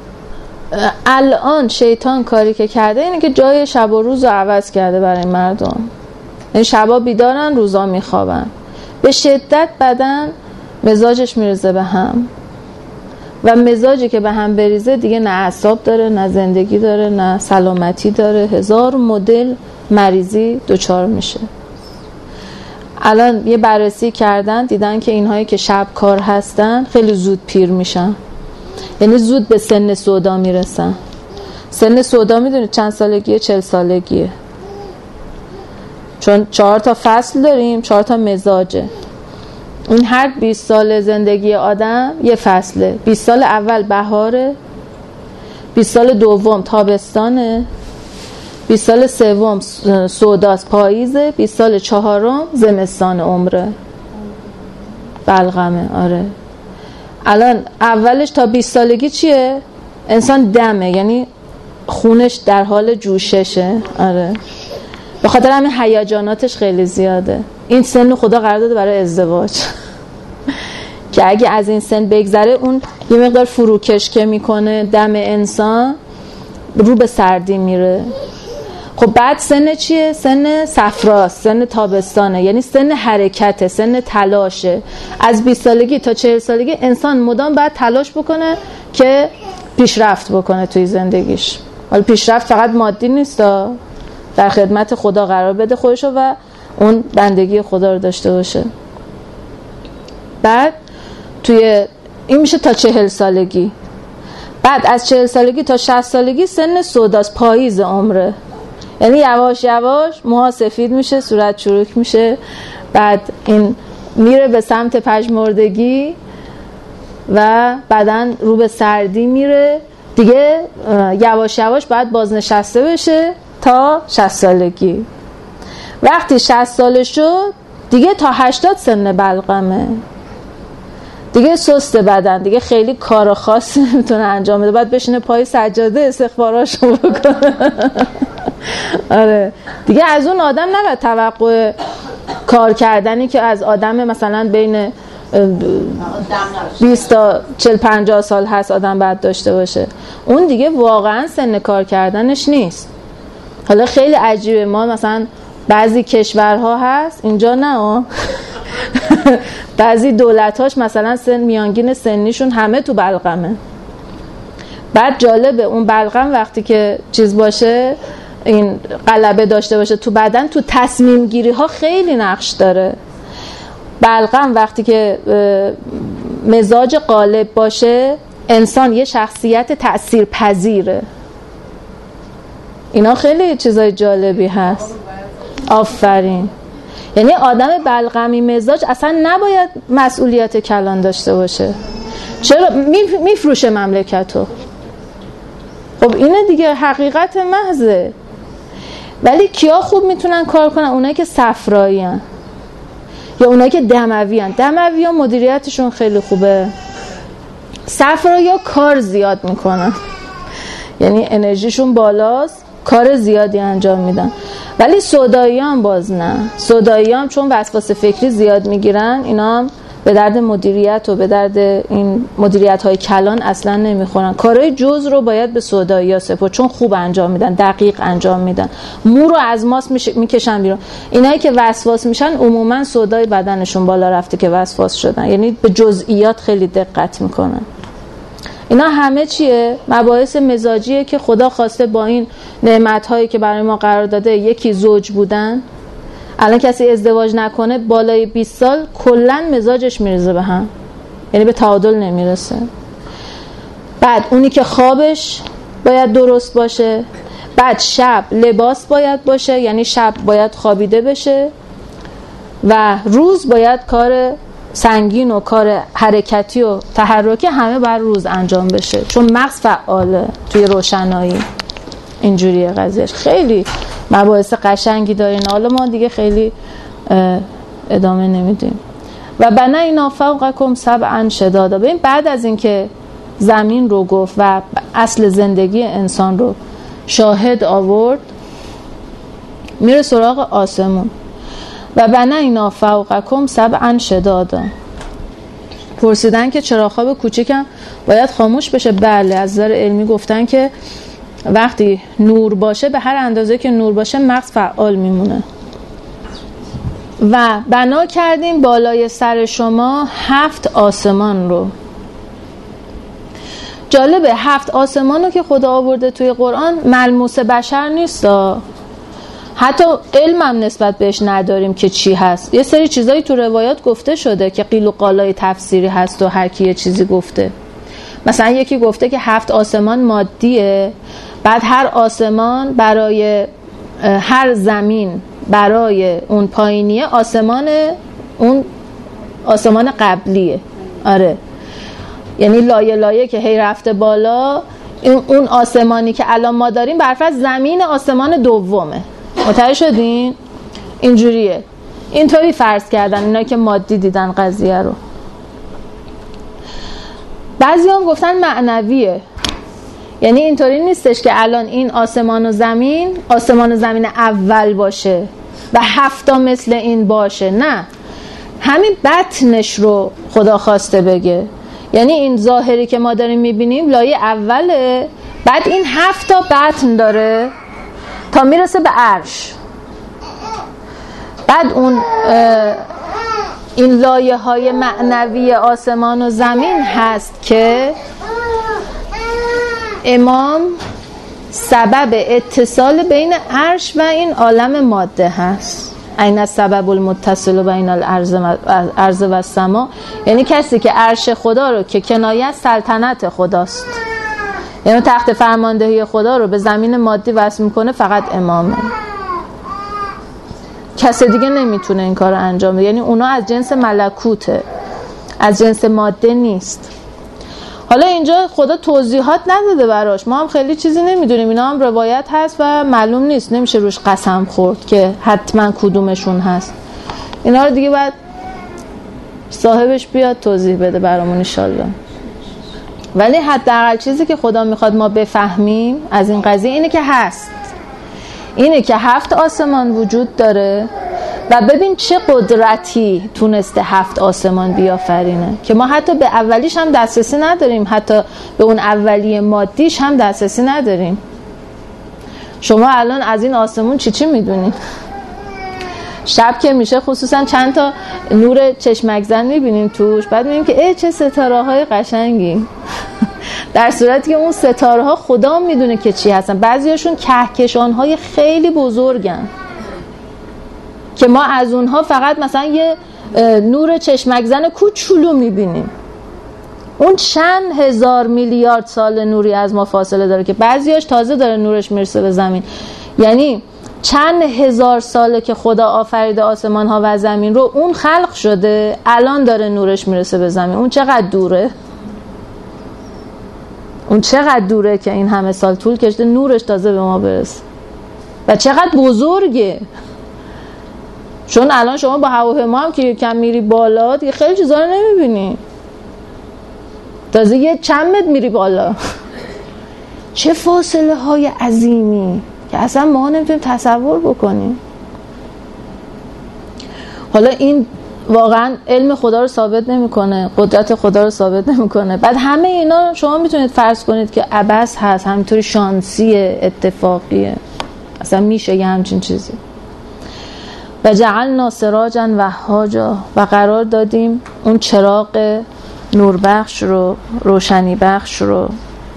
الان شیطان کاری که کرده اینه که جای شب و روز رو عوض کرده برای مردم. این شبا بیدارن، روزا میخوابن. به شدت بدن مزاجش میرزه به هم و مزاجی که به هم بریزه دیگه نه اعصاب داره، نه زندگی داره، نه سلامتی داره، هزار مدل مریضی دچار میشه. الان یه بررسی کردن دیدن که اینهایی که شب کار هستن خیلی زود پیر میشن، یعنی زود به سن سودا میرسن. سن سودا میدونید چند سالگیه؟ چهل سالگیه. چون چهار تا فصل داریم، چهار تا مزاجه. این هر بیست سال زندگی آدم یه فصله. بیست سال اول بهاره، بیست سال دوم تابستانه، بیست سال سوم سوداست پاییزه، بیست سال چهارم زمستان عمره، بلغمه. آره الان اولش تا بیست سالگی چیه؟ انسان دمه، یعنی خونش در حال جوششه. آره به خاطر همین هیجاناتش خیلی زیاده. این سن خدا قرار داده برای ازدواج که اگه از این سن بگذره اون یه مقدار فروکش که میکنه دم انسان رو به سردی میره. خب بعد سن چیه؟ سن صفراست، سن تابستانه، یعنی سن حرکته، سن تلاشه. از بیست سالگی تا چهل سالگی انسان مدام باید تلاش بکنه که پیشرفت بکنه توی زندگیش. حالا پیشرفت فقط مادی نیست، در خدمت خدا قرار بده خودشو و اون بندگی خدا رو داشته باشه. بعد توی این میشه تا چهل سالگی. بعد از چهل سالگی تا شصت سالگی سن سوداست، پاییز عمره، یعنی یواش یواش موها سفید میشه، صورت چروک میشه، بعد این میره به سمت پژمردگی و بدن رو به سردی میره دیگه. یواش یواش باید بازنشسته بشه تا شصت سالگی. وقتی شصت ساله شد دیگه تا هشتاد سن بلغمه، دیگه سست بدن، دیگه خیلی کار خاصی نمیتونه انجام بده، باید بشینه پای سجاده استغفاراشو بکنه. آره دیگه از اون آدم نباید توقع کار کردنی که از آدم مثلا بین بیست تا چهل پنجاه سال هست آدم باید داشته باشه. اون دیگه واقعا سن کار کردنش نیست. حالا خیلی عجیبه، ما مثلا بعضی کشورها هست اینجا نه، بعضی دولت‌هاش مثلا سن میانگین سنیشون همه تو بلغمه. بعد جالبه اون بلغم وقتی که چیز باشه این غلبه داشته باشه تو بدن، تو تصمیم گیری ها خیلی نقش داره. بلغم وقتی که مزاج غالب باشه، انسان یه شخصیت تأثیر پذیره. اینا خیلی چیزای جالبی هست. آفرین. یعنی آدم بلغمی مزاج اصلا نباید مسئولیت کلان داشته باشه. چرا؟ میفروشه مملکتو. خب اینه دیگه، حقیقت محضه. ولی کیا خوب میتونن کار کنن؟ اونایی که صفرایی هن یا اونایی که دموی هن. دموی ها مدیریتشون خیلی خوبه. صفرایی ها کار زیاد میکنن، یعنی انرژیشون بالاست، کار زیادی انجام میدن. ولی سودایی هم باز نه. سودایی هم چون وسواس فکری زیاد میگیرن، اینا هم به درد مدیریت و به درد این مدیریت های کلان اصلا نمیخورن. کارهای جز رو باید به سودایی ها سپرد، چون خوب انجام میدن، دقیق انجام میدن. مو رو از ماست میکشن بیرون. اینایی که وسواس میشن عموما سودای بدنشون بالا رفته که وسواس شدن، یعنی به جزئیات خیلی دقت میکنن. اینا همه چیه؟ مباحث مزاجیه که خدا خواسته با این نعمت‌هایی که برای ما قرار داده، یکی زوج بودن. الان کسی ازدواج نکنه بالای بیست سال کلاً مزاجش میریزه به هم، یعنی به تعادل نمیرسه. بعد اونی که خوابش باید درست باشه، بعد شب لباس باید باشه، یعنی شب باید خوابیده بشه و روز باید کار سنگین و کار حرکتی و تحرکی همه بر روز انجام بشه، چون مغز فعاله توی روشنایی. اینجوریه قضیهش. خیلی مباحث قشنگی دارین، حالا ما دیگه خیلی ادامه نمیدیم. و بنینا فوقکم سبعا شدادا. ببین بعد از اینکه زمین رو گفت و اصل زندگی انسان رو شاهد آورد، میره سراغ آسمون. و بنینا فوقکم سبعا شدادا. پرسیدن که چرا خواب کوچیکم باید خاموش بشه؟ بله، از نظر علمی گفتن که وقتی نور باشه، به هر اندازه که نور باشه مغز فعال میمونه. و بنا کردیم بالای سر شما هفت آسمان رو. جالبه، هفت آسمان رو که خدا آورده توی قرآن ملموس بشر نیستا، حتی علم هم نسبت بهش نداریم که چی هست. یه سری چیزایی تو روایات گفته شده که قیل و قالای تفسیری هست و هر کی یه چیزی گفته. مثلا یکی گفته که هفت آسمان مادیه، بعد هر آسمان برای هر زمین برای اون پایینیه آسمان اون آسمان قبلیه. آره، یعنی لایه لایه که هی رفته بالا، اون آسمانی که الان ما داریم برفرض زمین آسمان دومه. متوجه شدین؟ اینجوریه، اینطوری فرض کردن اینا که مادی دیدن قضیه رو. بعضی هم گفتن معنویه، یعنی اینطوری نیستش که الان این آسمان و زمین آسمان و زمین اول باشه و هفتا مثل این باشه، نه، همین بطنش رو خدا خواسته بگه. یعنی این ظاهری که ما داریم میبینیم لایه اوله، بعد این هفتا بطن داره تا میرسه به عرش. بعد اون این لایه های معنوی آسمان و زمین هست که امام سبب اتصال بین عرش و این عالم ماده هست. این سبب المتصل بین الارض و السما، یعنی کسی که عرش خدا رو که کنایه سلطنت خداست، یعنی تخت فرماندهی خدا رو به زمین مادی وصل میکنه، فقط امامه. کسی دیگه نمیتونه این کار رو انجام بده. یعنی اونا از جنس ملکوته، از جنس ماده نیست. حالا اینجا خدا توضیحات نداده براش، ما هم خیلی چیزی نمیدونیم. اینا هم روایت هست و معلوم نیست، نمیشه روش قسم خورد که حتما کدومشون هست. اینا رو دیگه باید صاحبش بیاد توضیح بده برامون ان شاءالله. ولی حداقل چیزی که خدا میخواد ما بفهمیم از این قضیه اینه که هست، اینه که هفت آسمان وجود داره و ببین چه قدرتی تونسته هفت آسمان بیافرینه که ما حتی به اولیش هم دسترسی نداریم، حتی به اون اولی مادیش هم دسترسی نداریم. شما الان از این آسمون چی چی میدونید؟ شب که میشه خصوصا چند تا نور چشمک زن میبینیم توش، بعد میبینیم که ای چه ستاره های قشنگی. در صورتی که اون ستاره ها خدا میدونه که چی هستن. بعضیاشون کهکشان های خیلی بزرگن که ما از اونها فقط مثلا یه نور چشمک زن کوچولو میبینیم. اون چند هزار میلیارد سال نوری از ما فاصله داره که بعضیاش تازه داره نورش میرسه به زمین. یعنی چند هزار ساله که خدا آفریده آسمان ها و زمین رو، اون خلق شده، الان داره نورش میرسه به زمین. اون چقدر دوره؟ اون چقدر دوره که این همه سال طول کشیده نورش تازه به ما برسه و چقدر بزرگه. چون الان شما با هواپیما هم که کم میری بالا دیگه خیلی چیزا رو نمیبینی، تازه یه چند متر میری بالا. چه فاصله های عظیمی که اصلا ما نمیتونیم تصور بکنیم. حالا این واقعا علم خدا رو ثابت نمیکنه، قدرت خدا رو ثابت نمیکنه. بعد همه اینا شما میتونید فرض کنید که عبث هست، همینطوری شانسیه، اتفاقیه. اصلا میشه یه همچین چیزی. و جعلنا سراجا وهاجا، و قرار دادیم اون چراغ نوربخش رو، روشنی بخش رو،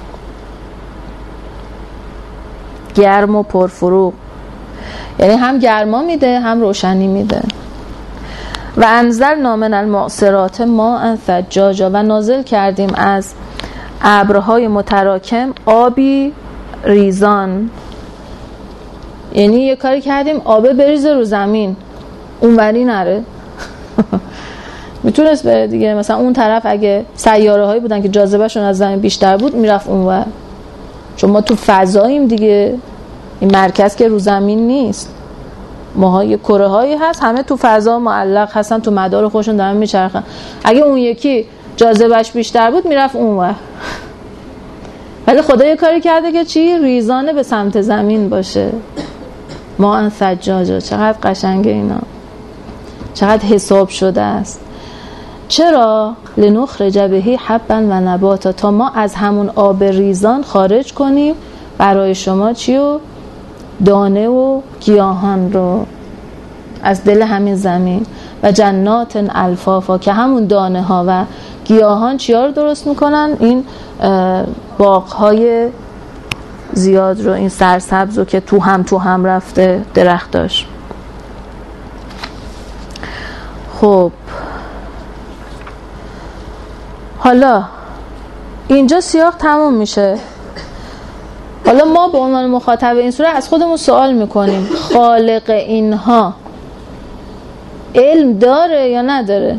گرم و پرفروغ، یعنی هم گرما میده هم روشنی میده. و انزلنا من المعصرات ماء ثجاجا، و نازل کردیم از ابرهای متراکم آبی ریزان. یعنی یه کاری کردیم آبه بریزه رو زمین، اونوری نره. میتونست بره دیگه، مثلا اون طرف اگه سیاره هایی بودن که جاذبهشون از زمین بیشتر بود میرفت اونور، چون ما تو فضاییم دیگه، این مرکز که رو زمین نیست. ماها یه کره هایی هست، همه تو فضا معلق هستن، تو مدار خودشون دارن میچرخن. اگه اون یکی جاذبهش بیشتر بود میرفت اونور. ولی خدا یه کاری کرده که چی؟ ریزانه به سمت زمین باشه. ما ان ثجاجا، چقدر قشنگه اینا، چقدر حساب شده است. چرا؟ لنخرج به حبا و نباتا، تا ما از همون آب ریزان خارج کنیم برای شما چی و دانه و گیاهان رو از دل همین زمین. و جنات الفافا، که همون دانه ها و گیاهان چیا رو درست میکنن؟ این باغ های زیاد رو، این سرسبز رو که تو هم تو هم رفته درخت داشت. خب حالا اینجا سیاق تموم میشه. حالا ما به عنوان مخاطب این سوره از خودمون سوال میکنیم خالق اینها علم داره یا نداره؟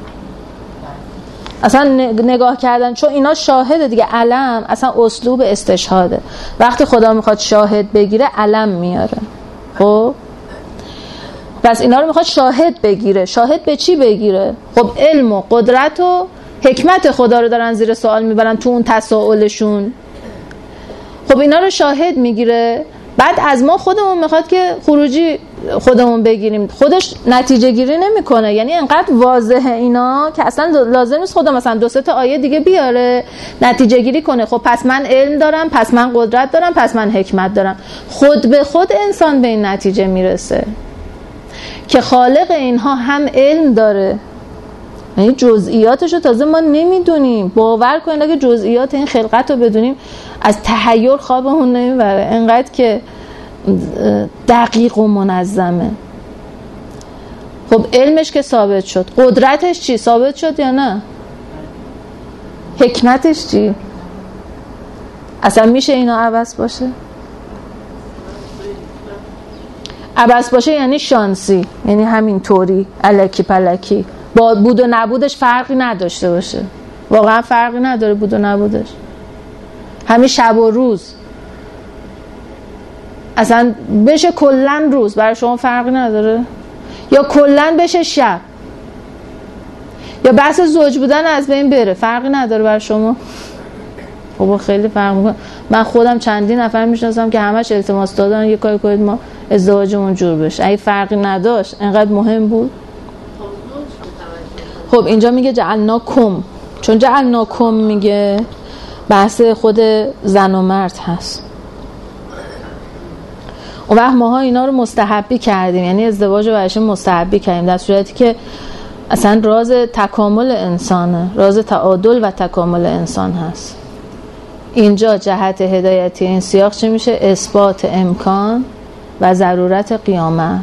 اصلا نگاه کردن، چون اینا شاهده دیگه، علم اصلا اسلوب استشهاده. وقتی خدا میخواد شاهد بگیره علم میاره. خب پس اینا رو میخواد شاهد بگیره. شاهد به چی بگیره؟ خب علم و قدرت و حکمت خدا رو دارن زیر سوال میبرن تو اون تساؤلشون. خب اینا رو شاهد میگیره، بعد از ما خودمون میخواد که خروجی خودمون بگیریم. خودش نتیجه گیری نمیکنه، یعنی انقدر واضحه اینا که اصلا لازم نیست خدا مثلا دو سه تا آیه دیگه بیاره نتیجه گیری کنه. خب پس من علم دارم، پس من قدرت دارم، پس من حکمت دارم. خود به خود انسان به این نتیجه میرسه که خالق اینها هم علم داره، یعنی جزئیاتش رو تازه ما نمیدونیم. باور کنید اگه جزئیات این خلقت رو بدونیم از تحیر خوابمون نمیبره، انقدر که دقیق و منظمه. خب علمش که ثابت شد، قدرتش چی؟ ثابت شد یا نه؟ حکمتش چی؟ اصلا میشه اینا عبث باشه؟ عبث باشه یعنی شانسی، یعنی همین طوری الکی پلکی، با بود و نبودش فرقی نداشته باشه. واقعا فرقی نداره بود و نبودش، همین شب و روز اصلا بشه کلن روز برای شما فرقی نداره، یا کلن بشه شب، یا بحث زوج بودن از بین بره، فرقی نداره برای شما؟ خب خیلی فرق میکنه. من خودم چندین نفر میشناسم که همش التماس دادن یه کاری کنید ما ازدواجمون جور بشه. اگه فرقی نداشت انقدر مهم بود؟ خب اینجا میگه جعلناکم، چون جعلناکم میگه بحث خود زن و مرد هست. اون وقت ماها اینا رو مستحبی کردیم، یعنی ازدواج رو برایش مستحبی کردیم، در صورتی که اصلا راز تکامل انسانه، راز تعادل و تکامل انسان هست. اینجا جهت هدایتی این سیاق چه میشه؟ اثبات امکان و ضرورت قیامت.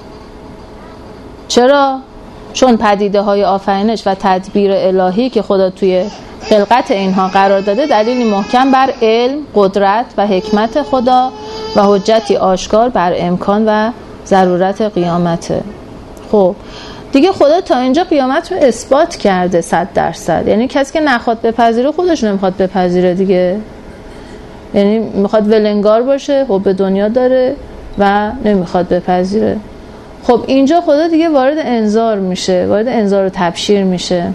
چرا؟ چون پدیده های آفرینش و تدبیر الهی که خدا توی خلقت اینها قرار داده دلیلی محکم بر علم، قدرت و حکمت خدا و حجتی آشکار بر امکان و ضرورت قیامته. خب دیگه خدا تا اینجا قیامت رو اثبات کرده صد درصد. یعنی کسی که نخواد بپذیره خودش نمیخواد بپذیره دیگه. یعنی میخواد ولنگار باشه، خب به دنیا داره و نمیخواد بپذیره. خب اینجا خدا دیگه وارد انذار میشه، وارد انذار و تبشیر میشه.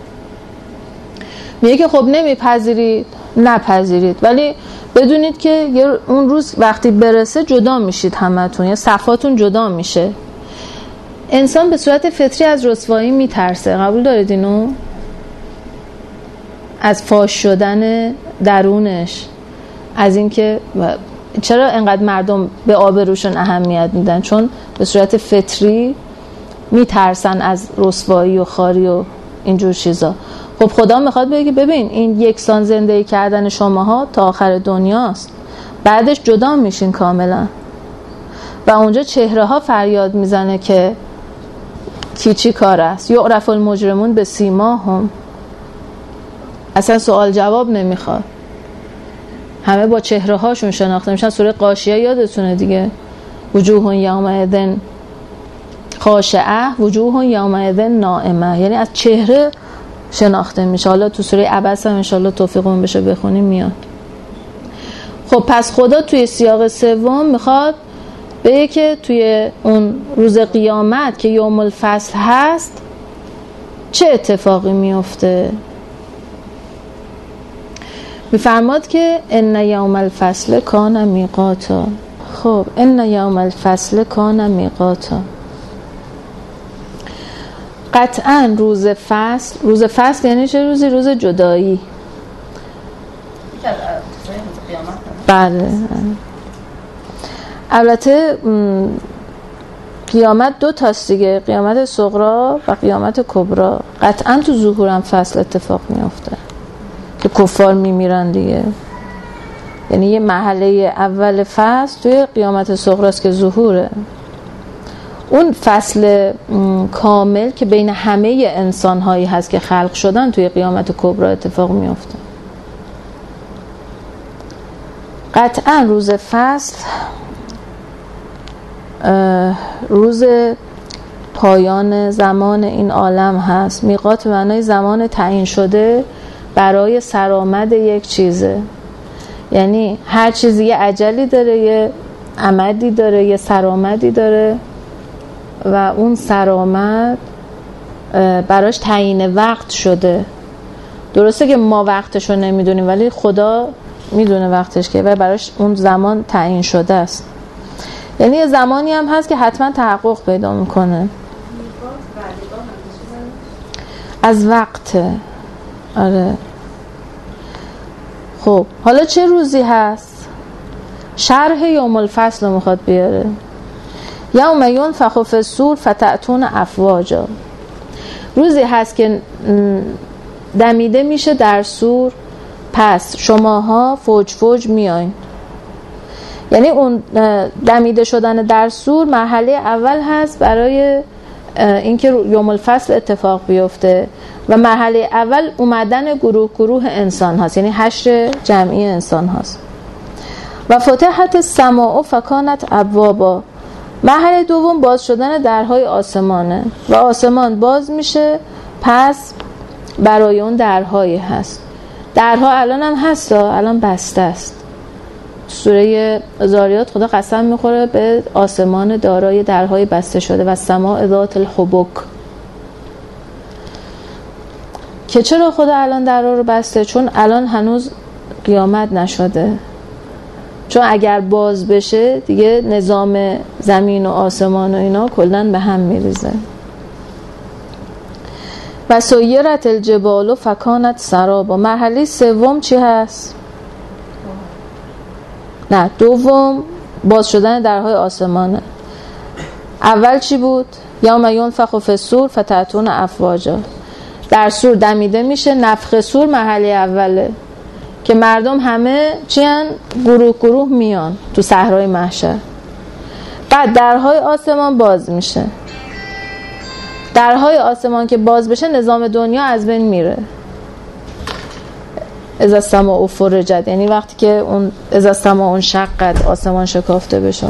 میگه که خب نمیپذیرید، نپذیرید، ولی بدونید که اون روز وقتی برسه جدا میشید همتون، یا صفاتون جدا میشه. انسان به صورت فطری از رسوایی میترسه. قبول دارید اینو؟ از فاش شدن درونش، از اینکه چرا انقدر مردم به آبروشون اهمیت میدن؟ چون به صورت فطری میترسن از رسوایی و خاری و اینجور چیزا. خب خدا میخواد بگه ببین این یکسان زندگی کردن شماها تا آخر دنیاست، بعدش جدا میشین کاملا. و اونجا چهره ها فریاد میزنه که کی چی کار است. یعرف المجرمون به سیماهم. اصلا سوال جواب نمیخواد، همه با چهره هاشون شناخته میشن. سوره غاشیه یادتونه دیگه، وجوه یومئذ خاشعه وجوه یومئذ ناعمه، یعنی از چهره شناخته میشه. حالا تو سوره عبس هم انشالله توفیقمون بشه بخونیم میاد. خب پس خدا توی سیاق سوم میخواد بگه که توی اون روز قیامت که یوم الفصل هست چه اتفاقی میفته. میفرماد که ان یوم الفصل کان میقاتا. خب ان یوم الفصل کان میقاتا، قطعا روز فصل. روز فصل یعنی چه روزی؟ روز جدایی. بله. البته قیامت دو تاست دیگه، قیامت صغرا و قیامت کبرا. قطعا تو ظهورم فصل اتفاق میفته که کفار میمیرن دیگه. یعنی یه مرحله اول فصل توی قیامت صغراست که ظهوره. اون فصل کامل که بین همه انسان هایی هست که خلق شدن توی قیامت کبرا اتفاق میفته. قطعا روز فصل روز پایان زمان این عالم هست. میقات معنای زمان تعیین شده برای سرآمد یک چیزه. یعنی هر چیزی یه اجلی داره، یه امدی داره، یه سرآمدی داره و اون سرآمد براش تعیین وقت شده. درسته که ما وقتشو نمیدونیم ولی خدا میدونه وقتش که و براش اون زمان تعیین شده است. یعنی یه زمانی هم هست که حتما تحقق پیدا میکنه از وقت. آره. خب حالا چه روزی هست؟ شرح یوم الفصل رو میخواد بیاره. یوم ینفخ فی الصور فتأتون افواجا. روزی هست که دمیده میشه در صور، پس شماها فوج فوج میاین. یعنی اون دمیده شدن در صور مرحله اول هست برای اینکه یوم الفصل اتفاق بیفته و مرحله اول اومدن گروه گروه انسان هست، یعنی حشر جمعی انسان هست. و فتحت السماء فکانت ابوابا. مرحله دوم باز شدن درهای آسمانه و آسمان باز میشه، پس برای اون درهایی هست. درها الان هم هست، الان بسته است. سوره زاریات خدا قسم میخوره به آسمان دارای درهای بسته شده و سماء ذات الحبک. که چرا خدا الان درها رو بسته؟ چون الان هنوز قیامت نشده. چون اگر باز بشه دیگه نظام زمین و آسمان و اینا کلن به هم میریزه. و سیرت الجبال فکانت سرابا. مرحله سوم چی هست؟ نه، دوم باز شدن درهای آسمانه. اول چی بود؟ یوم ینفخ فی الصور فتأتون افواجا. در صور دمیده میشه. نفخ صور مرحله اوله که مردم همه چیان گروه گروه میان تو صحرای محشر. بعد درهای آسمان باز میشه. درهای آسمان که باز بشه نظام دنیا از بین میره. اذا السماء فرجت، یعنی وقتی که اون اذا السماء انشقت، آسمان شکافته بشه.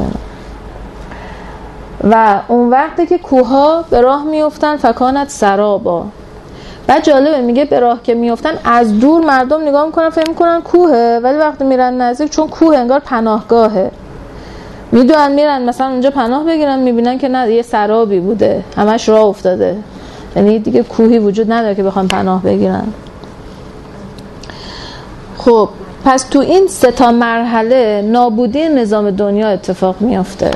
و اون وقتی که کوها به راه میافتن فکانت سرابا. بعد جالبه میگه به راه که میافتن از دور مردم نگاه میکنن فکر میکنن کوهه، ولی وقتی میرن نزدیک چون کوه انگار پناهگاهه، میدونن میرن مثلا اونجا پناه بگیرن، میبینن که نه یه سرابی بوده همش راه افتاده، یعنی دیگه کوهی وجود نداره که بخوام پناه بگیرن. خب پس تو این سه تا مرحله نابودی نظام دنیا اتفاق میافته.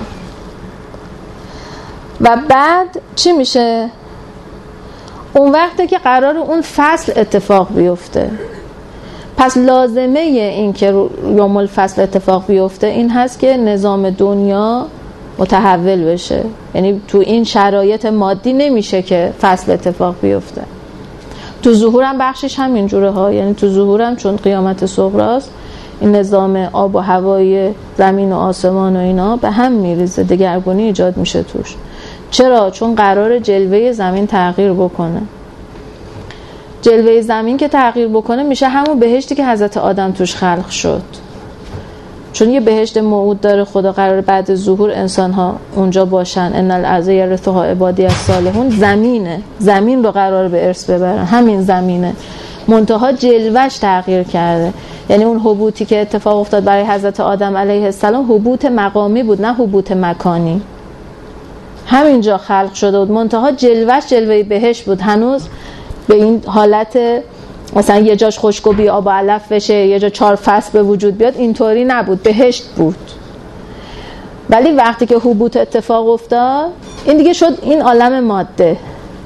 و بعد چی میشه؟ اون وقتی که قرار اون فصل اتفاق بیفته. پس لازمه این که یوم الفصل اتفاق بیفته این هست که نظام دنیا متحول بشه. یعنی تو این شرایط مادی نمیشه که فصل اتفاق بیفته. تو ظهورم بخشش همین جوره ها، یعنی تو ظهورم چون قیامت صغراست این نظام آب و هوای زمین و آسمان و اینا به هم میریزه، دگرگونی ایجاد میشه توش. چرا؟ چون قرار جلوه زمین تغییر بکنه. جلوه زمین که تغییر بکنه میشه همون بهشتی که حضرت آدم توش خلق شد. چون یه بهشت موعود داره خدا، قرار بعد ظهور انسان ها اونجا باشن. ان الارض یرثها عبادی الصالحون. زمینه، زمین رو قرار به ارث ببرن، همین زمینه. منتها جلوهش تغییر کرده. یعنی اون حبوطی که اتفاق افتاد برای حضرت آدم علیه السلام حبوط مقامی بود، نه حبوط مکانی. همینجا خلق شده بود، منتها جلوهش جلوه بهشت بود. هنوز به این حالت مثلا یه جاش خشک و بی آب و علف بشه، یه جا چهار فصل به وجود بیاد، اینطوری نبود، بهشت بود. ولی وقتی که حبوط اتفاق افتاد این دیگه شد این عالم ماده.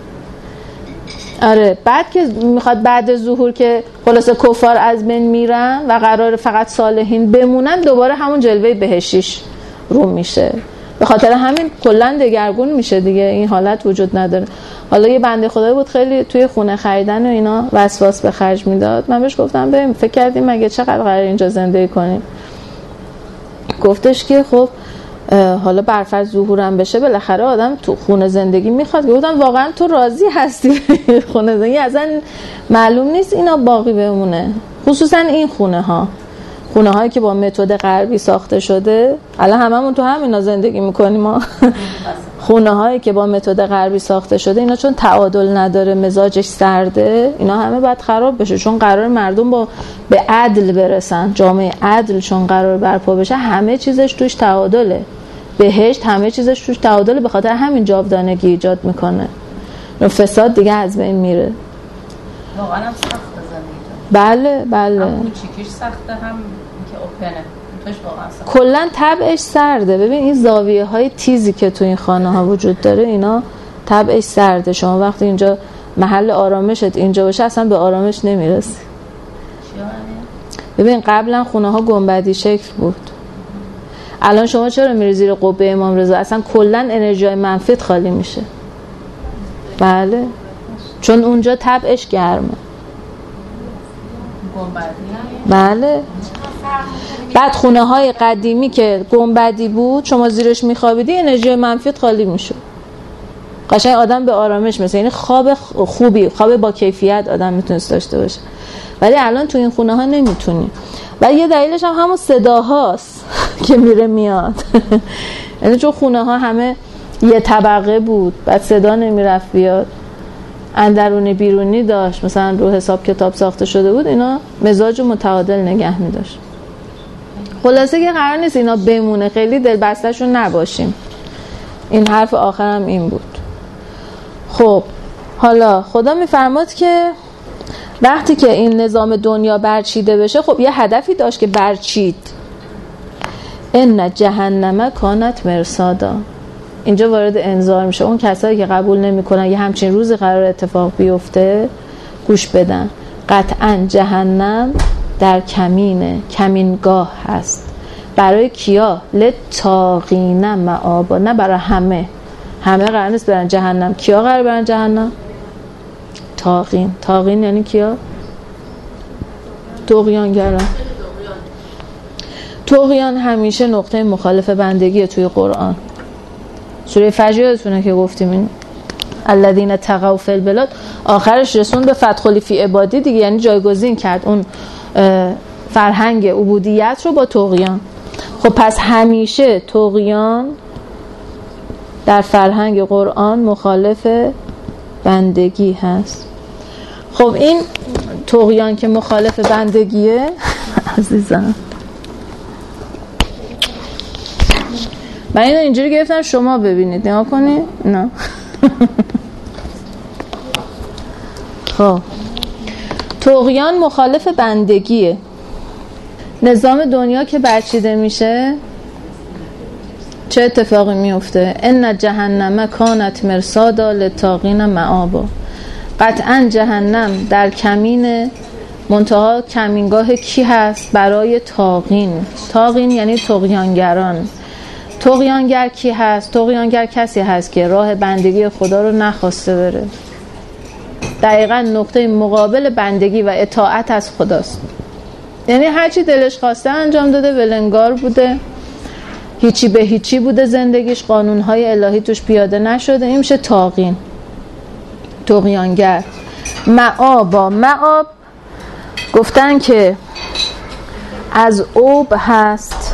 آره بعد که میخواد بعد ظهور که خلاصه کفار از بین میرن و قرار فقط صالحین بمونن، دوباره همون جلوه بهشتیش رو میشه. به خاطر همین کلا دگرگون میشه دیگه، این حالت وجود نداره. حالا یه بنده خدایی بود خیلی توی خونه خریدن و اینا وسواس به خرج میداد. من بهش گفتم ببین فکر کردیم مگه چقدر قرار اینجا زندگی کنیم؟ گفتش که خب حالا برفرض ظهورم بشه بالاخره آدم تو خونه زندگی میخواد. گفتم واقعا تو راضی هستی خونه زندگی؟ اصلا معلوم نیست اینا باقی بمونه، خصوصا این خونه ها، خونه هایی که با متد غربی ساخته شده. الان هممون تو همینا زندگی میکنیم ما. خونه هایی که با متد غربی ساخته شده اینا چون تعادل نداره، مزاجش سرده، اینا همه باید خراب بشه. چون قرار مردم با به عدل برسن، جامعه عدل چون قرار برپا بشه، همه چیزش توش تعادله. بهشت همه چیزش توش تعادله، به خاطر همین جاودانگی ایجاد میکنه. فساد دیگه از بین میره. واقعا هم سخته زندگی. بله بله. هم کوچیکیش سخته، هم که اوپنه. توش واقعا سخته. کلا طبعش سرده. ببین این زاویه های تیزی که تو این خانه ها وجود داره اینا طبعش سرده. شما وقتی اینجا محل آرامشت اینجا باشه اصلا به آرامش نمیرسی. ببین قبلا خونه ها گنبدی شکل بود. الان شما چرا میری زیر قبه امام رضا؟ اصلا کلا انرژی منفیت خالی میشه. بله چون اونجا طبعش گرمه. بله. بعد خونه های قدیمی که گنبدی بود شما زیرش میخوابیدی انرژی منفیت خالی میشه، قشنگ آدم به آرامش میرسه. یعنی خواب خوبی، خواب با کیفیت آدم میتونست داشته باشه. ولی الان تو این خونه ها نمیتونی. و یه دلیلش هم همون صداهاست که میره میاد. یعنی چون خونه ها همه یه طبقه بود، بعد صدا نمیرفت بیاد، اندرونی بیرونی داشت، مثلا رو حساب کتاب ساخته شده بود، اینا مزاج متعادل نگه می‌داشت. خلاصه که قرار نیست اینا بمونه، خیلی دلبسته‌شون نباشیم. این حرف آخرم این بود. خب حالا خدا میفرماد که وقتی که این نظام دنیا برچیده بشه، خب یه هدفی داشت که برچید. ان جهنم کانت مرصادا. اینجا وارد انذار میشه. اون کسایی که قبول نمیکنن یه همچین روزی قرار اتفاق بیفته گوش بدن. قطعا جهنم در کمینه، کمینگاه هست. برای کیا؟ لطاغین مآبا. نه برای همه. همه قرار نیست برن جهنم. کیا قرار برن جهنم؟ طاغین. طاغین یعنی کیا؟ طغیانگران. طغیان همیشه نقطه مخالف بندگیه توی قرآن. سوره فجر یادتونه که گفتیم این الذین تقوا فی البلاد آخرش رسون به فتح فی عبادی دیگه، یعنی جایگزین کرد اون فرهنگ عبودیت رو با طغیان. خب پس همیشه طغیان در فرهنگ قرآن مخالف بندگی هست. خب این طغیان که مخالف بندگیه عزیزم، من اینو اینجوری گرفتم شما ببینید نگاه کنید. نه خب طغیان مخالف بندگیه. نظام دنیا که برچیده میشه چه اتفاقی میفته؟ ان جهنم کانت مرصادا للطاغین مآبا. قطعا جهنم در کمین منتها کمینگاه کی هست؟ برای طاغین. طاغین یعنی طغیانگران. طغیانگر کی هست؟ طغیانگر کسی هست که راه بندگی خدا رو نخواسته بره. دقیقاً نقطه مقابل بندگی و اطاعت از خداست. یعنی هرچی دلش خواسته انجام داده، ولنگار بوده، هیچی به هیچی بوده زندگیش، قانونهای الهی توش پیاده نشده، این میشه طاغین، طغیانگر. مآبا، مآب گفتن که از اوب هست،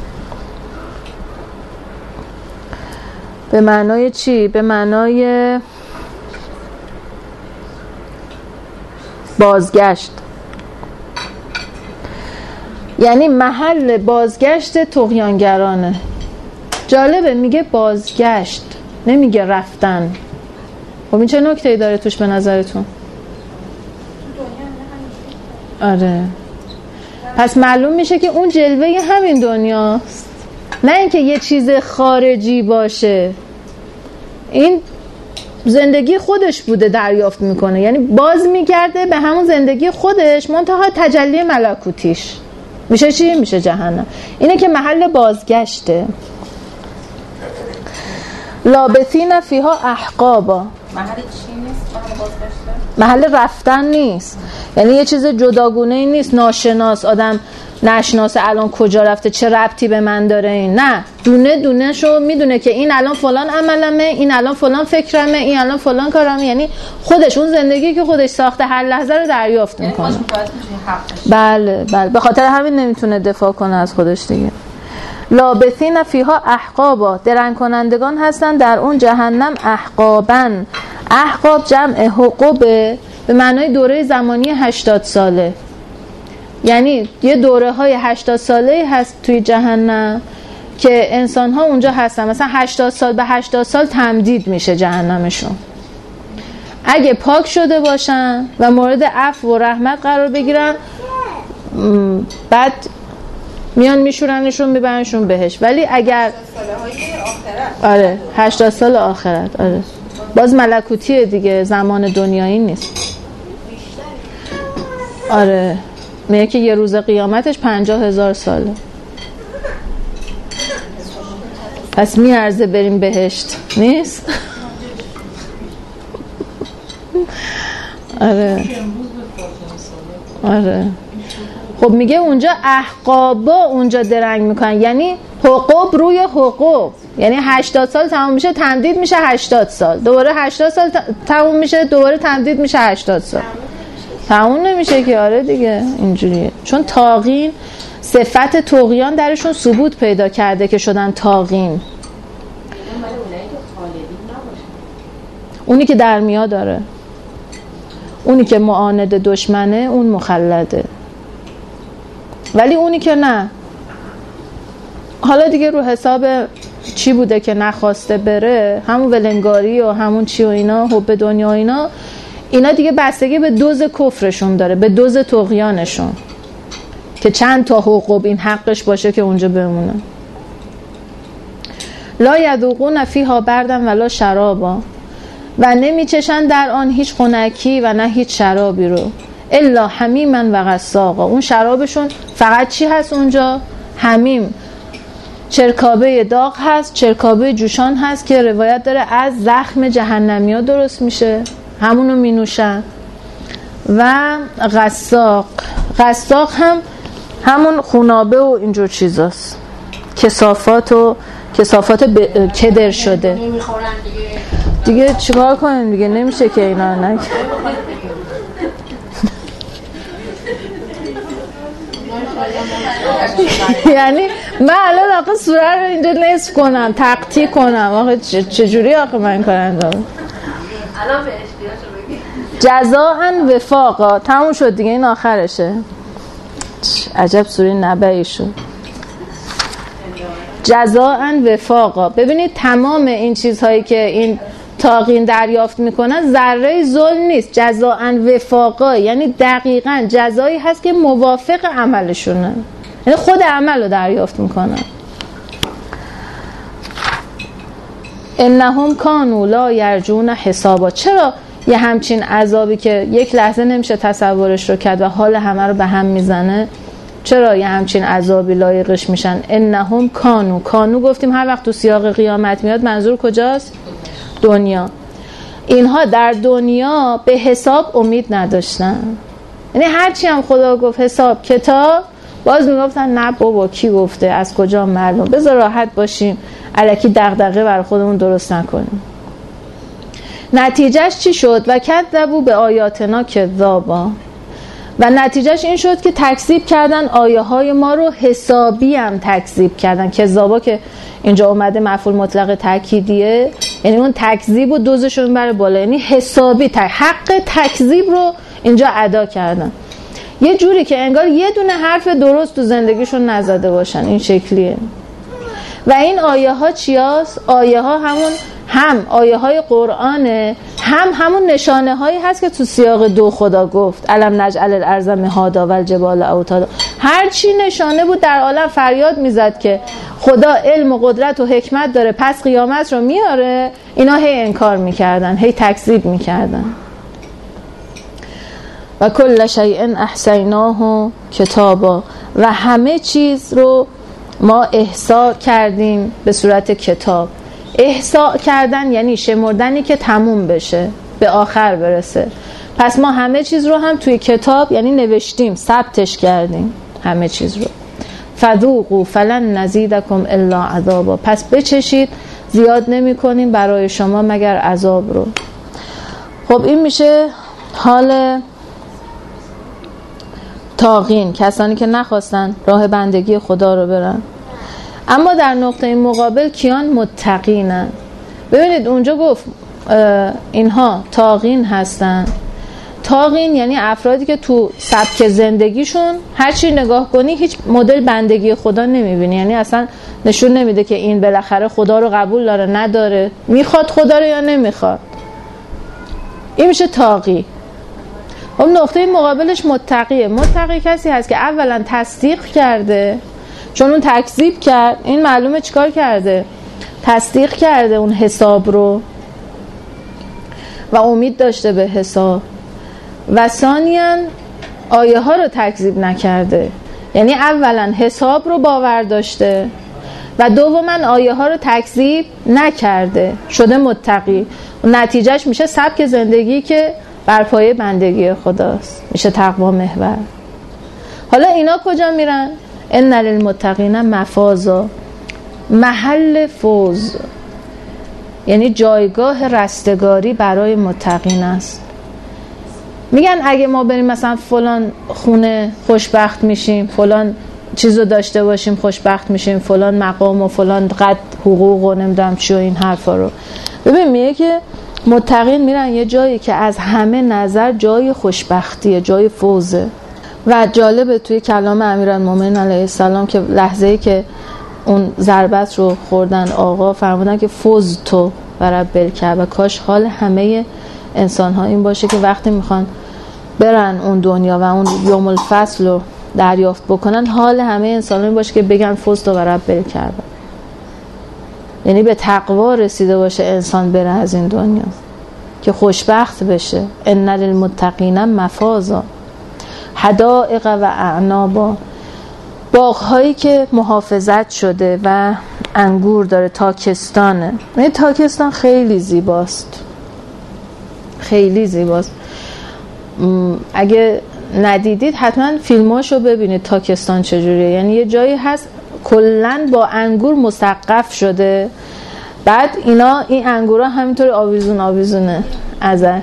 به معنای چی؟ به معنای بازگشت، یعنی محل بازگشت طغیانگرانه. جالبه میگه بازگشت، نمیگه رفتن. خب این چه نکته‌ای داره توش به نظرتون؟ آره، پس معلوم میشه که اون جلوه همین دنیاست، نه اینکه یه چیز خارجی باشه. این زندگی خودش بوده دریافت میکنه، یعنی باز میگرده به همون زندگی خودش، منتها تجلی ملکوتیش میشه چی؟ میشه جهنم. اینه که محل بازگشته. لابثین فیها احقابا، محل چی نیست؟ محل بازگشته؟ محل رفتن نیست، یعنی یه چیز جداگونه نیست، ناشناس، آدم نشناسه الان کجا رفته، چه ربطی به من داره این. نه، دونه دونه شو میدونه که این الان فلان عملمه، این الان فلان فکرمه، این الان فلان کارمه، یعنی خودش اون زندگی که خودش ساخته هر لحظه رو دریافت میکنه. بله بله، به خاطر همین نمیتونه دفاع کنه از خودش دیگه. لابثین فیها احقابا، درنگ کنندگان هستن در اون جهنم. احقابن، احقاب جمع حقوبه، به معنای دوره زمانی هشتاد ساله، یعنی یه دوره های هشتاد ساله هست توی جهنم که انسان ها اونجا هستن، مثلا هشتاد سال به هشتاد سال تمدید میشه جهنمشون. اگه پاک شده باشن و مورد عفو و رحمت قرار بگیرن، بعد میان میشورنشون میبرنشون بهش. ولی اگر آره هشتاد سال آخرت، آره باز ملکوتیه دیگه، زمان دنیایی نیست. آره میگه که یه روز قیامتش پنجاه هزار ساله، پس میارزه بریم بهشت، نیست؟ آره آره. خب میگه اونجا احقابا اونجا درنگ میکنن، یعنی حقوق روی حقوق، یعنی هشتاد سال تموم میشه تمدید میشه هشتاد سال، دوباره هشتاد سال تموم میشه دوباره تمدید میشه هشتاد سال، تموم نمیشه که. آره دیگه اینجوریه، چون طاغین صفت طغیان درشون ثبوت پیدا کرده که شدن طاغین. اونی که در میاد داره، اونی که معاند دشمنه اون مخلده، ولی اونی که نه، حالا دیگه رو حساب چی بوده که نخواسته بره، همون ولنگاری و همون چی و اینا، حب دنیا و اینا، اینا دیگه بستگی به دوز کفرشون داره، به دوز طغیانشون، که چند تا حقوق این حقش باشه که اونجا بمونه. لا یذوقون فیها بردن ولا شرابا، و نمیچشن در آن هیچ خنکی و نه هیچ شرابی رو، الا حمیما و غساقا. اون شرابشون فقط چی هست اونجا؟ حمیم، چرکابه داغ هست، چرکابه جوشان هست که روایت داره از زخم جهنمی ها درست میشه، همونو می نوشن. و غساق. غساق هم همون خونابه و اینجور چیزاست، کثافات و کثافات ب... کدر شده. نمیخورن دیگه دیگه چیکار کنیم دیگه، نمیشه که اینا نک یعنی من الان آقا سوره رو اینجا نصف کنم، تقطیع کنم، آقا چجوری آقا من کنم دارم الان به اشتیاشو بگی جزاء وفاقا. تموم شد دیگه، این آخرشه. عجب سوره نبعی شد. جزاء وفاقا. ببینید تمام این چیزهایی که این طاغین دریافت میکنن ذره ظلم نیست، جزاء وفاقا یعنی دقیقاً جزایی هست که موافق عملشونه، یعنی خود عمل رو دریافت میکنن. انهم کانوا لا یرجون حسابا. چرا یه همچین عذابی که یک لحظه نمیشه تصورش رو کرد و حال همه رو به هم میزنه، چرا یه همچین عذابی لایقش میشن؟ انهم کانوا. کانوا گفتیم هر وقت تو سیاق قیامت میاد منظور کجاست؟ دنیا. اینها در دنیا به حساب امید نداشتن، یعنی هرچی هم خدا گفت حساب کتاب، باز میگفتن نه بابا کی گفته، از کجا معلوم، بذار راحت باشیم الکی دغدغه برای خودمون درست نکنیم. نتیجهش چی شد؟ و کذبوا به آیاتنا کذابا. و نتیجهش این شد که تکذیب کردن آیه های ما رو، حسابی هم تکذیب کردن. کذابا که اینجا اومده مفعول مطلق تأکیدیه، یعنی اون تکذیب و دوزشون بره بالا، یعنی حسابی تک حق تکذیب رو اینجا ادا کردن، یه جوری که انگار یه دونه حرف درست تو زندگیشون نزده باشن. این شکلیه. و این آیه ها چیاست؟ آیه ها همون هم آیه های قرآنه، هم همون نشانه هایی هست که تو سیاق دو خدا گفت الم نجعل الارض مهادا والجبال اوتادا. هر چی نشانه بود در عالم فریاد میزد که خدا علم و قدرت و حکمت داره، پس قیامت رو میاره. اینا هی انکار میکردن، هی تکذیب میکردن. و کل شیء احصیناه کتابا. و همه چیز رو ما احصا کردیم به صورت کتاب. احصا کردن یعنی شمردنی که تموم بشه، به آخر برسه. پس ما همه چیز رو هم توی کتاب یعنی نوشتیم، ثبتش کردیم همه چیز رو. فذوقوا فلن نزیدکم الا عذابا. پس بچشید، زیاد نمی کنیم برای شما مگر عذاب رو. خب این میشه حال طاغین، کسانی که نخواستن راه بندگی خدا رو برن. اما در نقطه مقابل کیان؟ متقینن. ببینید اونجا گفت اینها طاغین هستن. طاغین یعنی افرادی که تو سبک زندگیشون هر چی نگاه کنی هیچ مدل بندگی خدا نمیبینی، یعنی اصلا نشون نمیده که این بالاخره خدا رو قبول داره نداره، میخواد خدا رو یا نمیخواد. این میشه طاغی. اون نقطه مقابلش متقیه. متقی کسی هست که اولا تصدیق کرده، چون اون تکذیب کرد، این معلومه چیکار کرده؟ تصدیق کرده اون حساب رو و امید داشته به حساب. و ثانیاً آیه ها رو تکذیب نکرده، یعنی اولا حساب رو باور داشته و دوما آیه ها رو تکذیب نکرده، شده متقی. و نتیجهش میشه سبک زندگی که بر پایه بندگی خداست، میشه تقوا محور. حالا اینا کجا میرن؟ ان للمتقین مفازا. محل فوز یعنی جایگاه رستگاری برای متقین است. میگن اگه ما بریم مثلا فلان خونه خوشبخت میشیم، فلان چیزو داشته باشیم خوشبخت میشیم، فلان مقام و فلان قد حقوق و نمیدونم چی و این حرفا رو. ببین میگه که متقین میرن یه جایی که از همه نظر جای خوشبختیه، جای فوزه. و جالبه توی کلام امیرالمومنین علیه السلام که لحظه‌ای که اون ضربت رو خوردن آقا فرمودن که فوز تو و رب الکعبه. کاش حال همه انسان ها این باشه که وقتی میخوان برن اون دنیا و اون یوم الفصل رو دریافت بکنن، حال همه انسان ها این باشه که بگن فوز تو و رب الکعبه، یعنی به تقوا رسیده باشه انسان بره از این دنیا که خوشبخت بشه. ان للمتقین مفازا حدائق و اعنابا. باغ‌هایی که محافظت شده و انگور داره، تاکستانه. این تاکستان خیلی زیباست، خیلی زیباست. اگه ندیدید حتما فیلماشو ببینید تاکستان چجوریه. یعنی یه جایی هست کلن با انگور مسقف شده، بعد اینا این انگورا همینطور آویزون آویزونه ازش.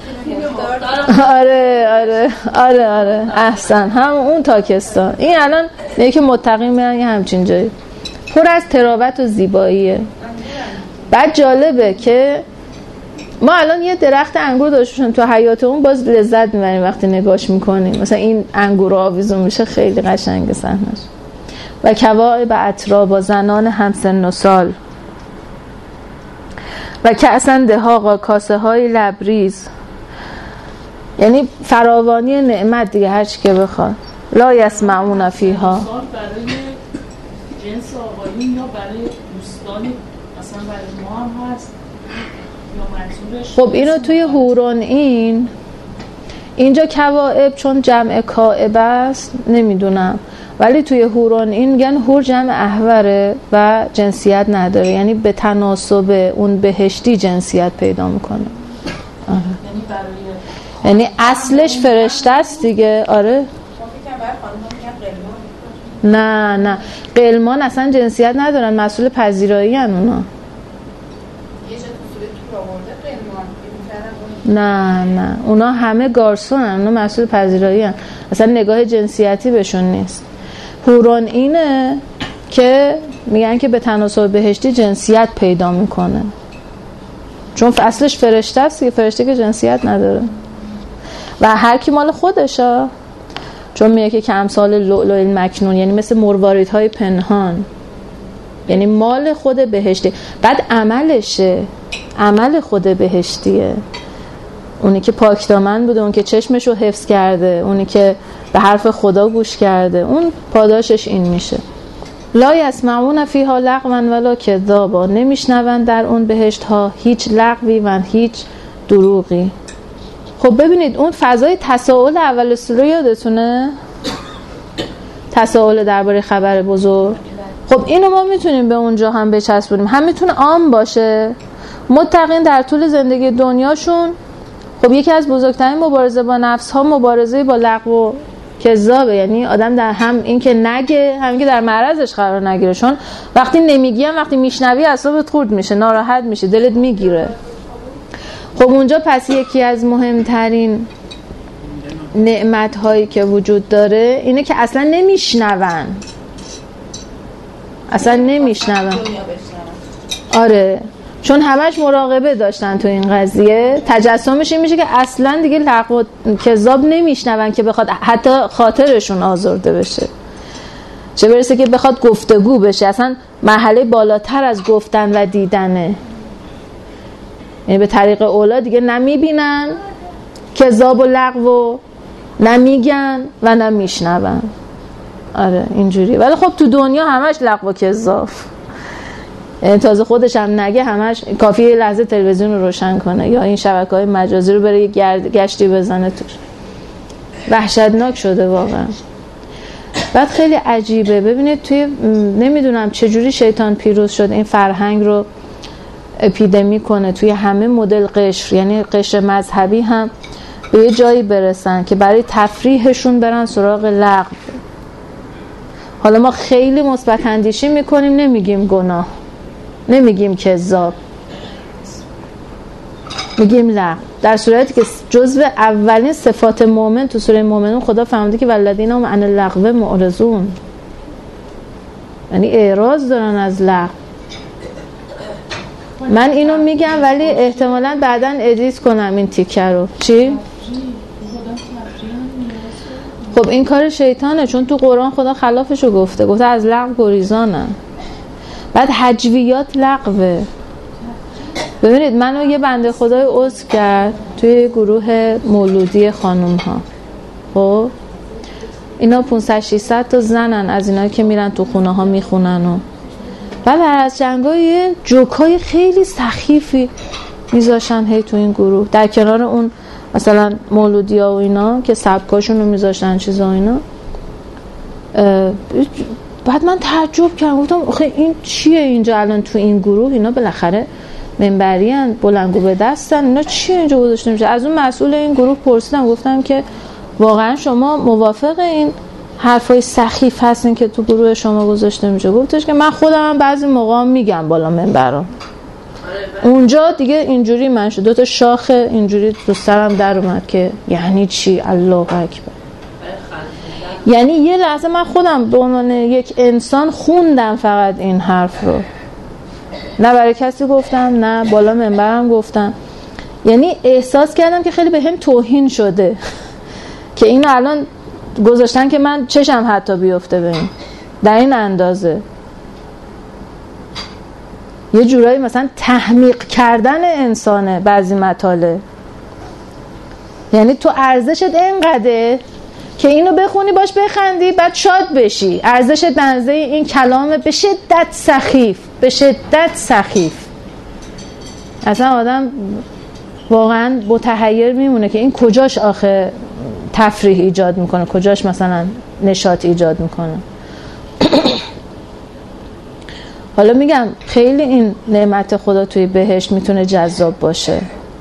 آره آره آره آره احسن، هم اون تاکستان. این الان یکی متقیم میرن یه همچین جایی پر از تراوت و زیباییه. بعد جالبه که ما الان یه درخت انگور داشتیم تو حیاتمون، باز لذت میبریم وقتی نگاش میکنیم. مثلا این انگور آویزون میشه، خیلی قشنگه صحنه‌اش. و کواعب اترا با زنان همسن و سال و کأسن دهاقا کاسه های لبریز، یعنی فراوانی نعمت دیگه، هر چی که بخواد. لا یسمعون فیها. برای جنس آقایون یا برای دوستان مثلا برای ما هم هست یا منظورش؟ خب اینو توی هورون این اینجا کواعب چون جمع کائب است نمیدونم، ولی توی هورون این میگن هور جمع احوره و جنسیت نداره، یعنی به تناسب اون بهشتی جنسیت پیدا میکنه. آره. یعنی برای یعنی اصلش فرشته است دیگه. آره نه نه قلمان اصلا جنسیت ندارن، مسئول پذیرایی ان اونا. نه نه اونا همه گارسونن، اونا مسئول پذیرایی ان، اصلا نگاه جنسیتی بهشون نیست. هورون اینه که میگن که به تناسب بهشتی جنسیت پیدا میکنه، چون اصلش فرشته است که فرشته که جنسیت نداره و هر کی مال خودشه، چون میگه که امثال لؤلؤ المکنون، یعنی مثل مرواریدهای پنهان، یعنی مال خود بهشتی. بعد عملشه، عمل خود بهشتیه، اونی که پاکدامن بوده، اون که چشمشو حفظ کرده، اونی که به حرف خدا گوش کرده، اون پاداشش این میشه. لا یسمعون فیها لغوا ولا کذابا، نمیشنوند در اون بهشت ها هیچ لغوی و هیچ دروغی. خب ببینید اون فضای تساؤل اول سوره یادتونه؟ تساؤل درباره خبر بزرگ. خب اینو ما میتونیم به اونجا هم بچسبونیم، هم میتونه عام باشه. متقین در طول زندگی دنیاشون خب یکی از بزرگترین مبارزه با نفس ها مبارزه با لغو و کذابه، یعنی آدم در هم این که نگه، همین که در معرضش قرار نگیره، چون وقتی نمیگی هم وقتی میشنوی اعصابت خورد میشه، ناراحت میشه، دلت میگیره. خب اونجا پس یکی از مهمترین نعمت هایی که وجود داره اینه که اصلا نمیشنون، اصلا نمیشنون. آره چون همش مراقبه داشتن تو این قضیه، تجسمش این میشه که اصلا دیگه لغو و کذاب نمیشنون که بخواد حتی خاطرشون آزرده بشه، چه برسه که بخواد گفتگو بشه. اصلا مرحله بالاتر از گفتن و دیدنه، یعنی به طریق اولا دیگه نمیبینن کذاب و لغو، نمیگن و نمیشنون. آره اینجوری. ولی خب تو دنیا همش لغو و کذاب، یعنی تازه خودش هم نگه، همش کافیه یه لحظه تلویزیون رو روشن کنه یا این شبکه‌های مجازی رو بره گرد گشتی بزنه توش. وحشتناک شده واقعا. بعد خیلی عجیبه، ببینید توی نمیدونم چجوری شیطان پیروز شد این فرهنگ رو اپیدمی کنه توی همه مدل قشر، یعنی قشر مذهبی هم به یه جایی برسن که برای تفریحشون برن سراغ لغو. حالا ما خیلی مثبت اندیشی میکنیم، نمیگیم گناه، نمیگیم کذاب، میگیم لغو، در صورتی که جزو اولین صفات مؤمن تو سوره مؤمنون خدا فرموده که والذین هم عن اللغو معرضون، یعنی اعراض دارن از لغو. من اینو میگم ولی احتمالاً بعداً ادیت کنم این تیکه رو. چی؟ خب این کار شیطانه، چون تو قرآن خدا خلافشو گفته، گفته از لغو گریزانن. بعد هجویات لغوه. ببینید منو یه بنده خدای عضو کرد توی گروه مولودی خانوم ها. خب اینا پانصد ششصد تا زنن از اینا که میرن تو خونه ها میخونن و بعد هر از جنگای جوکای خیلی سخیفی میذاشن هی تو این گروه، در کنار اون مثلا مولودی ها و اینا که سبکاشون رو میذاشتن چیزا اینا. بعد من تعجب کردم، گفتم آخه این چیه اینجا الان تو این گروه؟ اینا بالاخره منبری ان، بلندگو به دستن، اینا چی اینجا گذاشته میشه؟ از اون مسئول این گروه پرسیدم، گفتم که واقعا شما موافق این حرفای سخیف هستین که تو گروه شما گذاشته میشه؟ گفتش که من خودم هم بعضی موقع میگم بالا منبرام. اونجا دیگه اینجوری من شد، دو تا شاخ اینجوری تو سرم در اومد که یعنی چی؟ الله اکبر. یعنی یه لحظه من خودم به عنوان یک انسان خوندم فقط این حرف رو، نه برای کسی گفتم نه بالا منبرم گفتم. یعنی احساس کردم که خیلی به هم توهین شده که اینو الان گذاشتن که من چشم حتی بیفته به این در این اندازه. یه جورایی مثلا تحمیق کردن انسانه بعضی مطالب. یعنی تو ارزشت اینقدره که اینو بخونی باش بخندی بعد شاد بشی، ارزشت به اندازه این کلام به شدت سخیف، به شدت سخیف. اصلا آدم واقعا متحیر میمونه که این کجاش آخه تفریح ایجاد میکنه، کجاش مثلا نشاط ایجاد میکنه. حالا میگم خیلی این نعمت خدا توی بهشت میتونه جذاب باشه،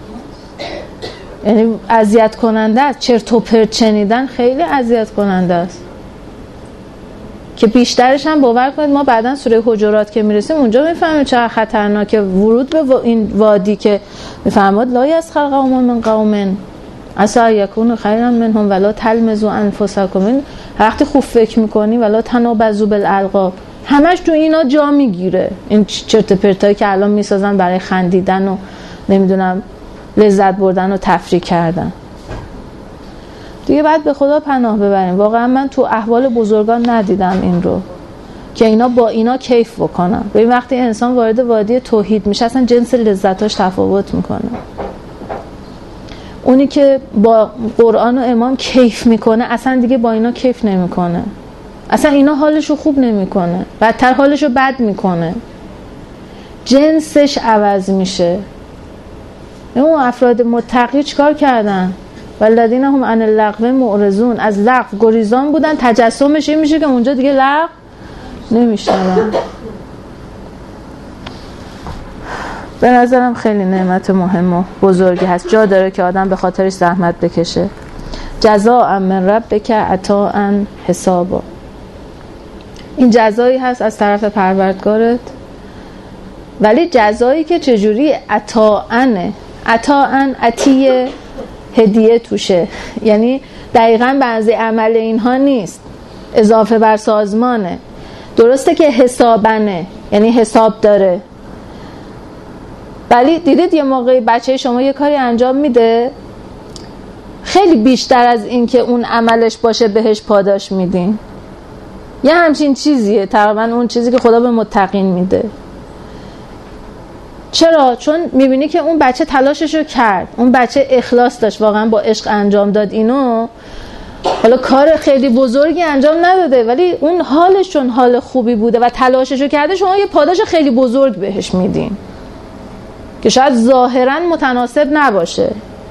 یعنی اذیت کننده است. چرت و پرت شنیدن خیلی اذیت کننده است که بیشترش هم باور کنید ما بعداً سوره حجرات که میرسیم اونجا میفهمیم چقدر خطرناکه ورود به این وادی که میفهمید لا یسخر قوم من قوم عسى یکون خیرا منهم ولا تلمزوا انفسکم. وقتی خوب فکر میکنی ولا تنابزوا بالالقاب، همش تو اینا جا میگیره. این چرت و پرتایی که الان میسازن برای خندیدن و نمیدونم لذت بردن و تفریح کردن دیگه. بعد به خدا پناه ببریم. واقعا من تو احوال بزرگان ندیدم این رو که اینا با اینا کیف بکنن. ببین وقتی انسان وارد وادی توحید میشه اصلا جنس لذتاش تفاوت میکنه. اونی که با قرآن و امام کیف میکنه اصلا دیگه با اینا کیف نمیکنه، اصلا اینا حالشو خوب نمیکنه، بدتر حالشو بد میکنه، جنسش عوض میشه. اون افراد متقی چیکار کردن؟ والذین هم عن اللغو معرضون، از لغو گریزان بودن. تجسمش این میشه که اونجا دیگه لغو نمیشنون. به نظرم خیلی نعمت مهم و بزرگی هست، جا داره که آدم به خاطرش زحمت بکشه. جزاء من ربک عطاء حسابا، این جزایی هست از طرف پروردگارت، ولی جزایی که چجوری؟ عطاءنه. عطاءن عطیه، هدیه توشه، یعنی دقیقاً بعضی عمل اینها نیست، اضافه بر سازمانه. درسته که حسابنه، یعنی حساب داره، ولی دیدید یه موقعی بچه شما یه کاری انجام میده خیلی بیشتر از این که اون عملش باشه بهش پاداش میدین. یه همچین چیزیه تقریبا اون چیزی که خدا به متقین میده. چرا؟ چون میبینی که اون بچه تلاششو کرد، اون بچه اخلاص داشت، واقعا با عشق انجام داد اینو. حالا کار خیلی بزرگی انجام نداده ولی اون حالش چون حال خوبی بوده و تلاششو کرده، شما یه پاداش خیلی بزرگ بهش میدین که شاید ظاهرا متناسب نباشه.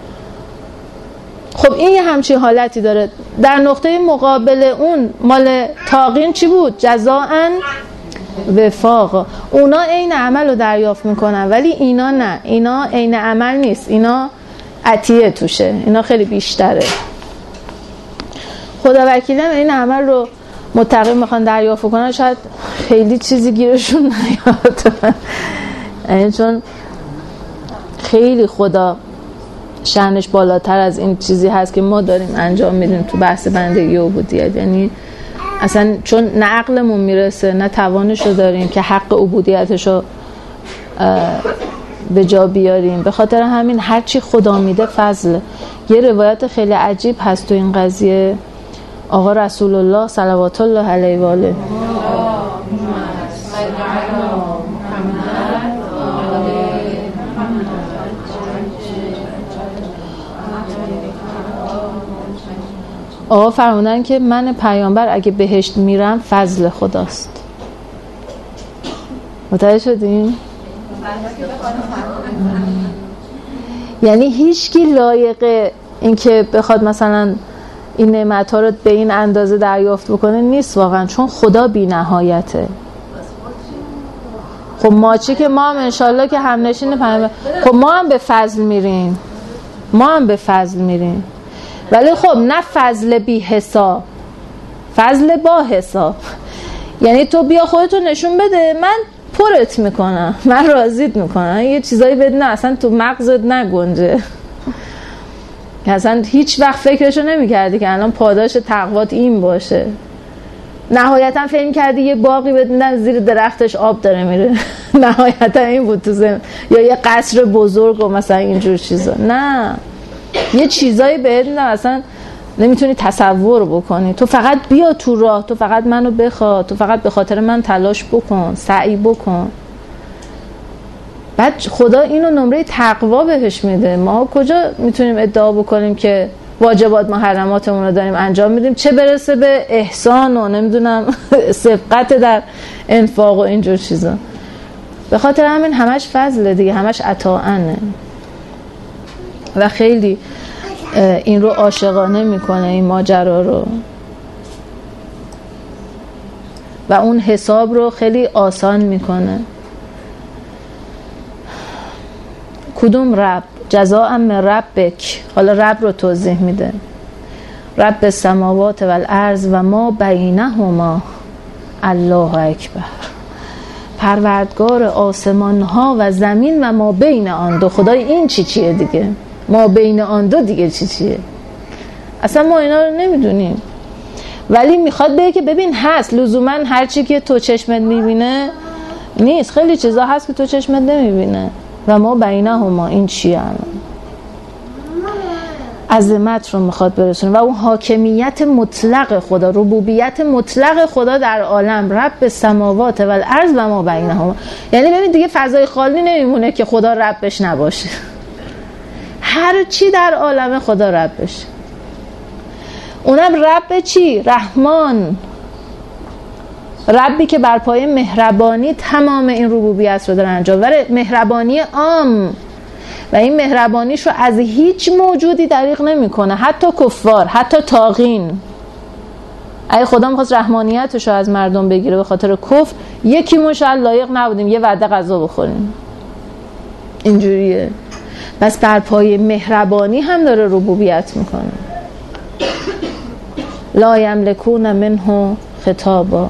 خب این یه همچین حالتی داره. در نقطه مقابل اون مال تاقین چی بود؟ جزاء وفاق. اونا عین عمل رو دریافت میکنن ولی اینا نه، اینا عین عمل نیست، اینا عطیه توشه، اینا خیلی بیشتره. خدا وکیلم این عمل رو متقی میخوان دریافت کنن شاید خیلی چیزی گیرشون نیاد یعنی چون خیلی خدا شأنش بالاتر از این چیزی هست که ما داریم انجام میدیم تو بحث بندگی و عبودیت. یعنی اصلا چون نه عقلمون میرسه نه توانشو داریم که حق عبودیتشو به جا بیاریم. به خاطر همین هرچی خدا میده فضله. یه روایت خیلی عجیب هست تو این قضیه. آقا رسول الله صلوات الله علیه و آله آقا فرمودن که من پیامبر اگه بهشت میرم فضل خداست. متوجه شدین؟ یعنی هیچکی لایق این که بخواد مثلا این نعمت‌ها رو به این اندازه دریافت بکنه نیست واقعا، چون خدا بی نهایته. خب ما چی که ما هم انشالله که هم نشین پیامبر، خب ما هم به فضل میریم، ما هم به فضل میریم، ولی خب نه فضل بی حساب، فضل با حساب. یعنی تو بیا خودتو نشون بده، من پرت میکنم، من راضیت میکنم، یه چیزایی بد نه اصلا تو مغزت نگنجه، اصلا هیچ وقت فکرشو نمیکردی که الان پاداش تقوات این باشه، نهایتا فهم کردی یه باقی بدن زیر درختش آب داره میره، نهایتا این بود تو زمین، یا یه قصر بزرگ و مثلا اینجور چیزا. نه، یه چیزایی بدن اصلا نمیتونی تصور بکنی. تو فقط بیا تو راه، تو فقط منو بخواد، تو فقط به خاطر من تلاش بکن، سعی بکن. بعد خدا اینو نمره تقوا بهش میده. ما کجا میتونیم ادعا بکنیم که واجبات محرماتمون رو داریم انجام میدیم، چه برسه به احسان و نمیدونم سبقت در انفاق و اینجور چیزا. به خاطر همین همش فضله دیگه، همش عطاءنه و خیلی این رو عاشقانه میکنه این ماجرا رو و اون حساب رو خیلی آسان میکنه. کدوم رب؟ جزاء من ربک. حالا رب رو توضیح میده. رب السماوات و الارض و ما بینهما الله اکبر. پروردگار آسمان ها و زمین و ما بین آن دو. خدای این چی چیه دیگه؟ ما بین آن دو دیگه چی چیه؟ اصلا ما اینا رو نمیدونیم، ولی میخواد بگه که ببین هست، لزوما هر چی که تو چشمت میبینه نیست، خیلی چیزا هست که تو چشمت نمیبینه. و ما بینهما این چیه؟ عظمت رو میخواد برسونه و اون حاکمیت مطلق خدا، ربوبیت مطلق خدا در عالم. رب السماوات و الارض و ما بینهما. یعنی ببین دیگه فضای خالی نمیمونه که خدا ربش نباشه، هر چی در عالم خدا ربش. اونم رب چی؟ رحمان، ربی که بر پایه مهربانی تمام این ربوبیت رو داره انجام بره، مهربانی عام، و این مهربانیش رو از هیچ موجودی دریغ نمیکنه، حتی کفار، حتی طاغین. اگه خدا میخواست رحمانیتش رو از مردم بگیره به خاطر کفر، یکی ما شاید لایق نبودیم یه وعده غذا بخوریم. اینجوریه. پس بر پایه مهربانی هم داره ربوبیت میکنه. لا یملکون منه خطابا.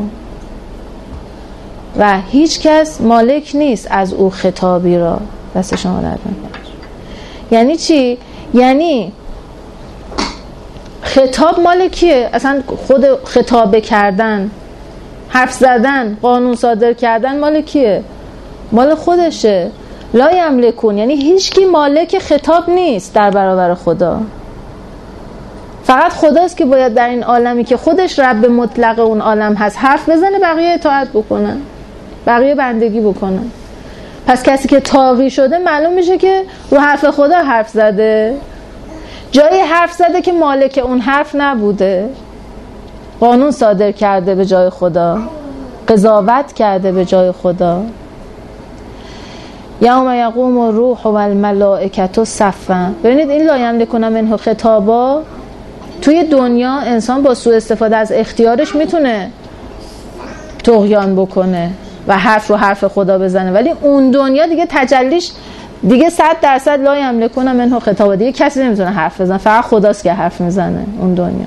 و هیچ کس مالک نیست از او خطابی را. دست شما درد نکنه. یعنی چی؟ یعنی خطاب مال کیه؟ اصلا خود خطابه کردن، حرف زدن، قانون صادر کردن مال کیه؟ مال خودشه. لا یملکون یعنی هیچ کی مالک خطاب نیست در برابر خدا. فقط خداست که باید در این عالمی که خودش رب مطلق اون عالم هست حرف بزنه، بقیه اطاعت بکنن، بقیه بندگی بکنن. پس کسی که طاغی شده معلوم میشه که رو حرف خدا حرف زده، جایی حرف زده که مالک اون حرف نبوده، قانون صادر کرده به جای خدا، قضاوت کرده به جای خدا. یوم یقوم الروح و الملائکه صفا. ببینید این لا یملکون منه خطابا، توی دنیا انسان با سوء استفاده از اختیارش میتونه طغیان بکنه و حرف رو حرف خدا بزنه، ولی اون دنیا دیگه تجلیش دیگه صد درصد لا یملکون منه خطابا، دیگه کسی نمیتونه حرف بزنه، فقط خداست که حرف میزنه اون دنیا.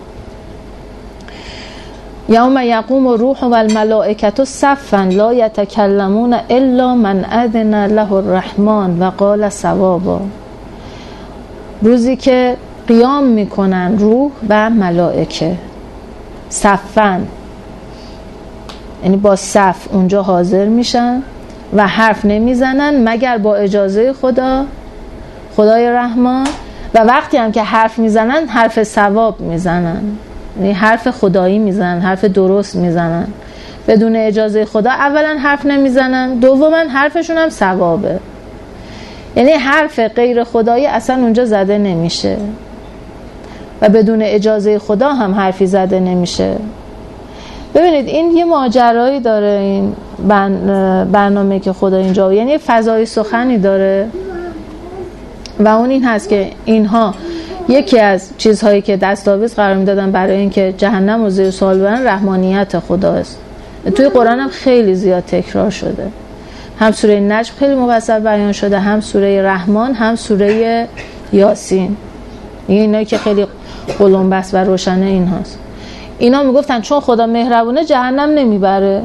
یوم یقوم الروح و الملائکه صفا لا یتکلمون الا من اذن له الرحمن و قال صوابا. روزی که قیام میکنن روح و ملائکه صفا، یعنی با صف اونجا حاضر میشن و حرف نمیزنن مگر با اجازه خدا، خدای رحمان. و وقتی هم که حرف میزنن حرف ثواب میزنن، یعنی حرف خدایی میزنن، حرف درست میزنن. بدون اجازه خدا اولا حرف نمیزنن، دوما حرفشون هم ثوابه، یعنی حرف غیر خدایی اصلا اونجا زده نمیشه و بدون اجازه خدا هم حرفی زده نمیشه. ببینید این یه ماجرایی داره این برنامه که خدا اینجا، یعنی فضای سخنی داره و اون این هست که اینها یکی از چیزهایی که دستاویز قرار میدادن برای اینکه جهنم رو زیر سوال ببرن رحمانیت خداست. توی قرآن هم خیلی زیاد تکرار شده هم سوره نجم خیلی مفصل بیان شده، هم سوره رحمان، هم سوره یاسین. اینا که خیلی قلم بس و روشنه این هاست. اینا میگفتن چون خدا مهربونه جهنم نمیبره.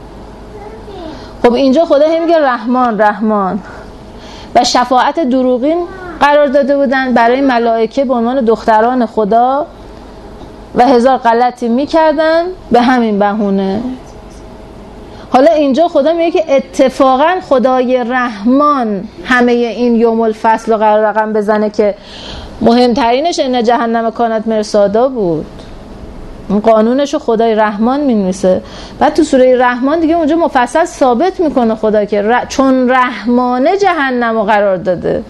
خب اینجا خدا هم میگه رحمان رحمان و شفاعت دروغین قرار داده بودن برای ملائکه به عنوان دختران خدا و هزار غلطی میکردن به همین بهونه. حالا اینجا خدا میگه که اتفاقا خدای رحمان همه این یوم الفصل رو قرار رقم بزنه که مهمترینش ان جهنم کانت مرصادا بود. اون قانونش رو خدای رحمان مینویسه. بعد تو سوره رحمان دیگه اونجا مفصل ثابت میکنه خدا که ر... چون رحمانه جهنم رو قرار داده.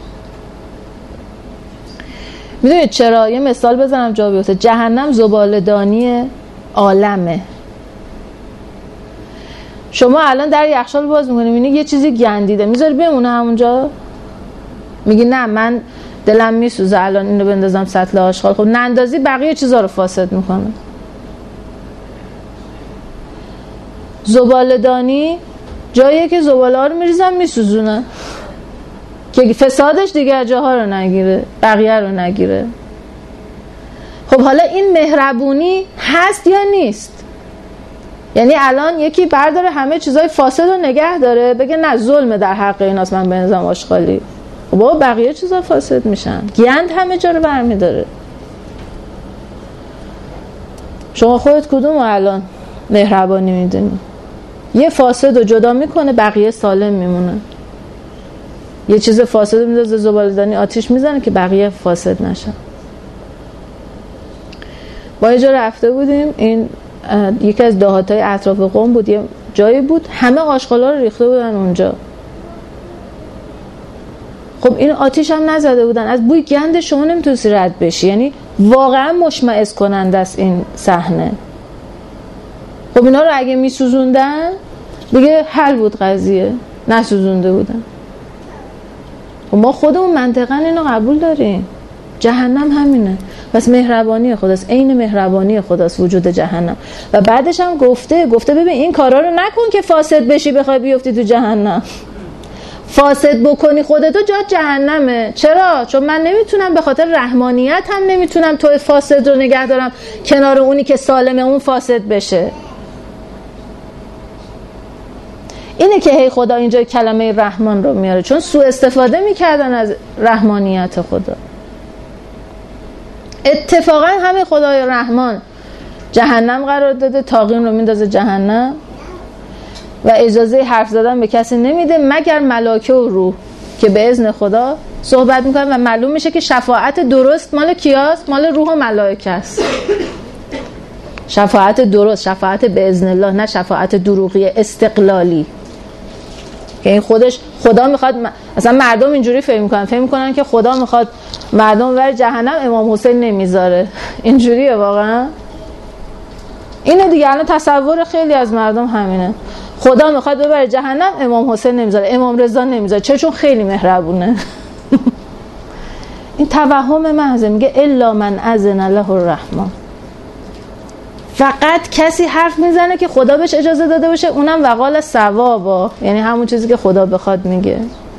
میدونید چرا؟ یه مثال بزنم جا بیفته. جهنم زباله‌دانی عالمه. شما الان در یخچال باز میکنی میبینی یه چیزی گندیده، میذاری بمونه همونجا؟ میگی نه من دلم میسوزه الان اینو بندازم سطل آشغال. خب نندازی بقیه چیزا رو فاسد میکنه. زباله‌دانی جاییه که زباله ها رو میریزن میسوزونن که فسادش دیگر جاها رو نگیره، بقیه رو نگیره. خب حالا این مهربونی هست یا نیست؟ یعنی الان یکی برداره همه چیزای فاسد رو نگه داره بگه نه ظلمه در حق ایناست من بنظام آشغالی. خب بابا بقیه چیزا فاسد میشن، گند همه جا رو برمیداره. شما خودت کدوم الان مهربانی میدونی؟ یه فاسد رو جدا میکنه بقیه سالم میمونه. یه چیز فاسد رو میذاره زباله‌دانی آتیش میزنه که بقیه فاسد نشن. با یه جا رفته بودیم، این یکی از دهاتای اطراف قم بود، یه جایی بود همه آشغالا رو ریخته بودن اونجا. خب این آتیش هم نزده بودن، از بوی گند شما نمیتونستی رد بشی. یعنی واقعا مشمئز کننده است این صحنه. خب اینا رو اگه میسوزوندن دیگه حل بود قضیه، نسوزونده بودن. خب ما خودمون منطقاً اینو قبول داریم. جهنم همینه. بس مهربانی خداست، عین مهربانی خداست وجود جهنم. و بعدش هم گفته گفته ببین این کارا رو نکن که فاسد بشی بخوای بیفتی تو جهنم. فاسد بکنی خودتو جا جهنمه. چرا؟ چون من نمیتونم به خاطر رحمانیت هم نمیتونم تو فاسد رو نگه دارم کنار اونی که سالمه اون فاسد بشه. اینه که هی خدا اینجا کلمه رحمان رو میاره، چون سوء استفاده میکردن از رحمانیت خدا. اتفاقا همه خدای رحمان جهنم قرار داده، طاغین رو میندازه جهنم و اجازه حرف زدن به کسی نمیده مگر ملائکه و روح که به اذن خدا صحبت میکنن و معلوم میشه که شفاعت درست مال کیاست؟ مال روح و ملائکه است. شفاعت درست، شفاعت به اذن الله، نه شفاعت دروغی استقلالی که این خودش خدا میخواد. اصلا مردم اینجوری فهم میکنن فهم میکنن که خدا میخواد مردم بر جهنم، امام حسین نمیذاره. اینجوریه واقعا؟ اینه دیگه. الان تصور خیلی از مردم همینه، خدا میخواد ببره جهنم، امام حسین نمیذاره، امام رضا نمیذاره. چه؟ چون خیلی مهربونه. این توهم محض. میگه الا من اذن له الرحمن. فقط کسی حرف میزنه که خدا بهش اجازه داده باشه، اونم وقال ثوابا، یعنی همون چیزی که خدا بخواد میگه.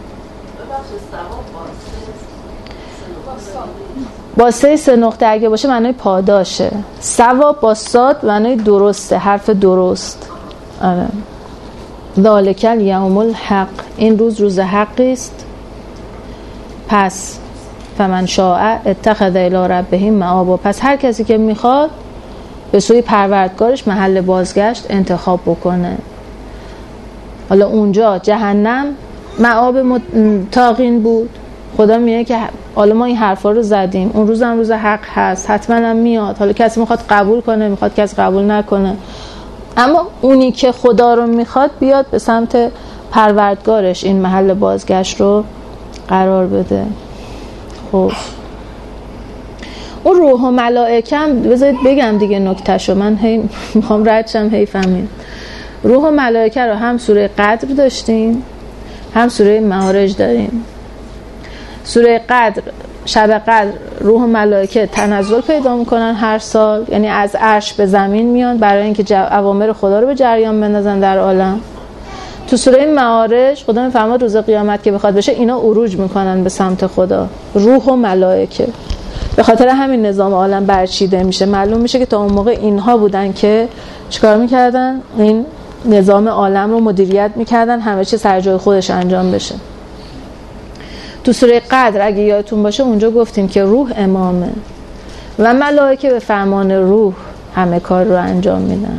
با سه سه نقطه اگه باشه معنی پاداشه. ثواب با صاد معنی درسته، حرف درست. آره. ذالک الیوم الحق. این روز روز حقی است. پس فمن شاء اتخذ الی ربه مآبا. پس هر کسی که میخواد به سوی پروردگارش محل بازگشت انتخاب بکنه. حالا اونجا جهنم مآب طاغین بود. خدا میگه که حالا ما این حرفا رو زدیم، اون روز هم روز حق هست، حتما هم میاد. حالا کسی میخواد قبول کنه، میخواد کسی قبول نکنه، اما اونی که خدا رو میخواد بیاد به سمت پروردگارش این محل بازگشت رو قرار بده. خب اون روح و ملائکه هم بذارید بگم دیگه نکتهشو، من هی میخوام رد شم هی فهمید. روح و ملائکه رو هم سوره قدر داشتیم هم سوره معارج داریم. سوره قدر، شب قدر، روح و ملائکه تنزل پیدا میکنن هر سال، یعنی از عرش به زمین میان برای اینکه جو... اوامر خدا رو به جریان بندازن در عالم. تو سوره معارج خدا میفرماد روز قیامت که بخواد بشه اینا عروج میکنن به سمت خدا، روح و ملائکه. به خاطر همین نظام عالم برچیده میشه. معلوم میشه که تا اون موقع اینها بودن که چیکار میکردن؟ این نظام عالم رو مدیریت میکردن، همه چی سر جای خودش انجام بشه. تو سوره قدر اگه یادتون باشه اونجا گفتیم که روح امامه و ملائکه به فرمان روح همه کار رو انجام میدن.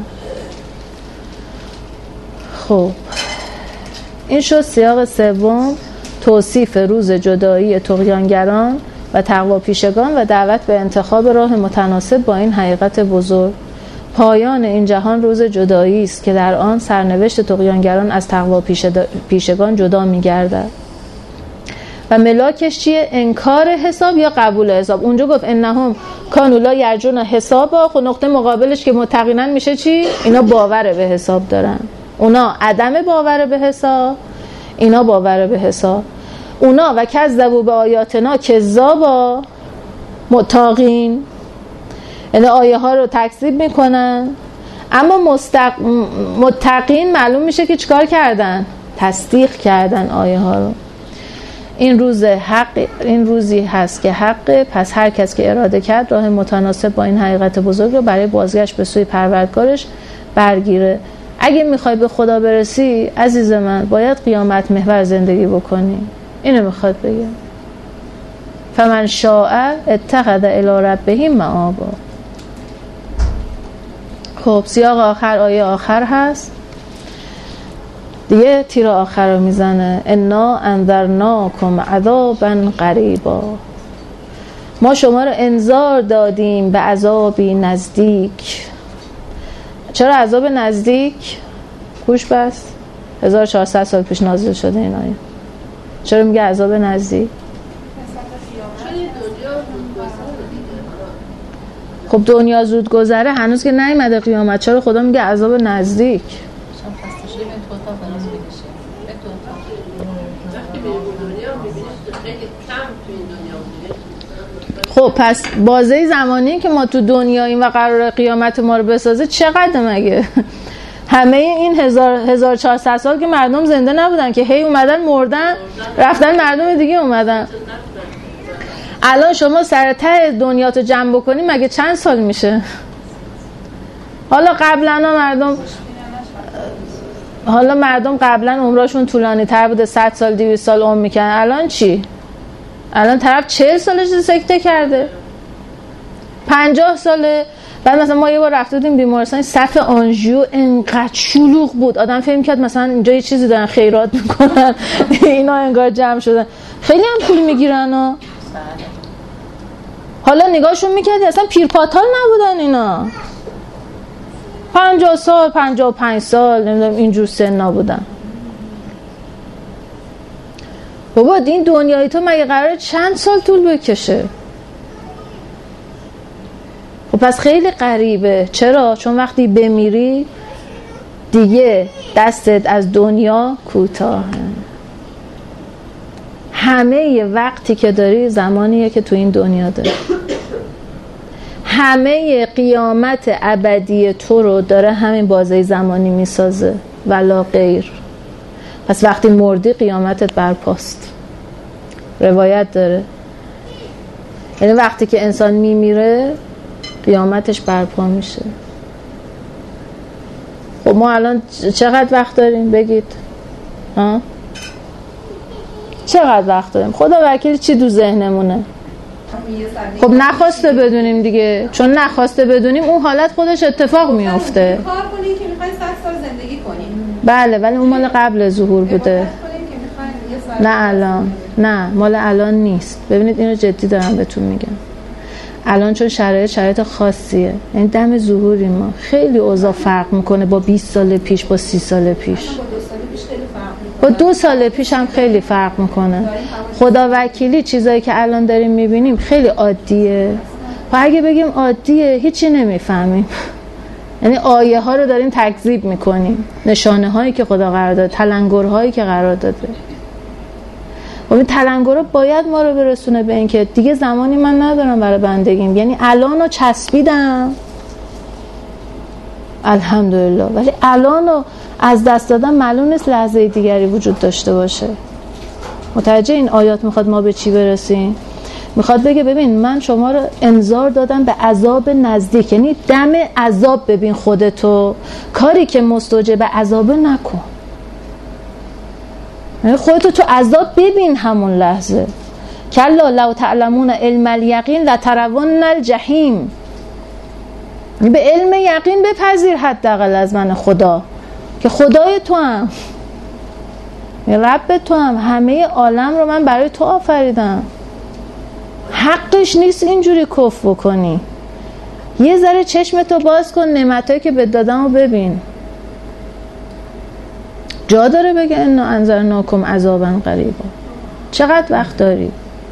خب این شد سیاق سوم، توصیف روز جدایی طغیانگران و تقوا پیشگان و دعوت به انتخاب راه متناسب با این حقیقت بزرگ. پایان این جهان روز جدایی است که در آن سرنوشت طغیانگران از تقوا پیشگان جدا می‌گردد. و ملاکش چیه؟ انکار حساب یا قبول حساب. اونجا گفت انهم کانوا لا یرجون حسابا، خب نقطه مقابلش که متقینن میشه چی؟ اینا باور به حساب دارن. اونا عدم باور به حساب، اینا باور به حساب. اونا و کذبوا به آیاتنا کذابا، متقین یعنی آیه ها رو تکذیب میکنن، اما مستق... متقین معلوم میشه که چیکار کردن؟ تصدیق کردن آیه ها رو. این روز حق، این روزی هست که حقه، پس هر کس که اراده کرد راه متناسب با این حقیقت بزرگ رو برای بازگشت به سوی پروردگارش برگیره. اگه میخوای به خدا برسی عزیز من باید قیامت محور زندگی بکنی. اینو میخواد بگه. فمن شاء اتخذ الی ربه مآبا. خب سیاق آخر آیه آخر هست دیگه، تیر آخر رو میزنه. انا انذرناکم عذابا قریبا، ما شما رو انذار دادیم به عذابی نزدیک. چرا عذاب نزدیک؟ گوش بس، هزار و چهارصد سال پیش نازل شده این آیه. چرا میگه عذاب نزدیک؟ خب دنیا زود گذره، هنوز که نیومده قیامت، چرا خدا میگه عذاب نزدیک؟ خب پس بازه زمانی که ما تو دنیاییم و قرار قیامت ما رو بسازه چقدر مگه؟ همه این هزار هزار چهارصد سال که مردم زنده نبودن که هی اومدن مردن رفتن مردم دیگه اومدن. الان شما سر ته دنیاتو جمع بکنی مگه چند سال میشه؟ حالا قبلا مردم حالا مردم قبلا عمرشون طولانی تر بوده، صد سال دویست سال عمر میکنن. الان چی؟ الان طرف چهل سالش سکته کرده، پنجاه ساله. بعد مثلا ما یه بار رفته بودیم بیمارستان، صف آنژیو انقدر شلوغ بود، آدم فهم کرد مثلا اینجا یه چیزی دارن خیرات میکنن اینا انگار جمع شدن. خیلی هم پول میگیرن ها. حالا نگاهشون میکردی اصلا پیرپاتال نبودن اینا، پنجاه سال پنجاه و پنج سال نمیدونم اینجور سنا بودن. بابا این دنیای تو مگه قراره چند سال طول بکشه؟ خب پس خیلی غریبه. چرا؟ چون وقتی بمیری دیگه دستت از دنیا کوتاهه. همه یه وقتی که داری زمانیه که تو این دنیا داری. همه قیامت ابدی تو رو داره همین بازه زمانی میسازه ولا غیر. پس وقتی مردی قیامتت برپاست. روایت داره یعنی وقتی که انسان میمیره قیامتش برپا میشه. خب ما الان چقدر وقت داریم بگید؟ ها؟ چقدر وقت داریم؟ خدا وکیل چی دو ذهنمونه؟ خب نخواسته بدونیم دیگه، چون نخواسته بدونیم اون حالت خودش اتفاق میفته. کار کنی که میخوای صد سال زندگی کنی. بله ولی اون مال قبل ظهور بوده. نه الان، نه مال الان نیست. ببینید اینو جدی دارم بهتون میگم. الان چون شرایط شرایط خاصیه، یعنی دم ظهوری ما خیلی اوضاع فرق میکنه با بیست سال پیش، با سی سال پیش. با دو سال پیش هم خیلی فرق میکنه. خدا وکیلی چیزایی که الان داریم میبینیم خیلی عادیه. و اگه بگیم عادیه هیچی نمیفهمیم. یعنی آیه ها رو داریم تکذیب میکنیم، نشانه هایی که خدا قرار داده، تلنگر هایی که قرار داده. و این تلنگرها باید ما رو برسونه به این که دیگه زمانی من ندارم برای بندگیم. یعنی الان رو چسبیدم، الحمدلله. ولی الان از دست دادن معلوم نیست لحظه دیگری وجود داشته باشه. متوجه این آیات میخواد ما به چی برسیم؟ میخواد بگه ببین من شما رو انذار دادم به عذاب نزدیک، یعنی دم عذاب ببین خودتو، کاری که مستوجب عذاب نکن، یعنی خودتو تو عذاب ببین همون لحظه. کلا لو تعلمون علم الیقین لترون الجحیم، به علم یقین بپذیر حداقل از من خدا که خدای تو هم، رب تو هم، همه عالم رو من برای تو آفریدم. حقش نیست اینجوری کفر بکنی. یه ذره چشمتو باز کن، نعمتایی که بهت دادم رو ببین. جا داره بگه انا انذرناکم عذابا قریبا؟ چقدر وقت داری؟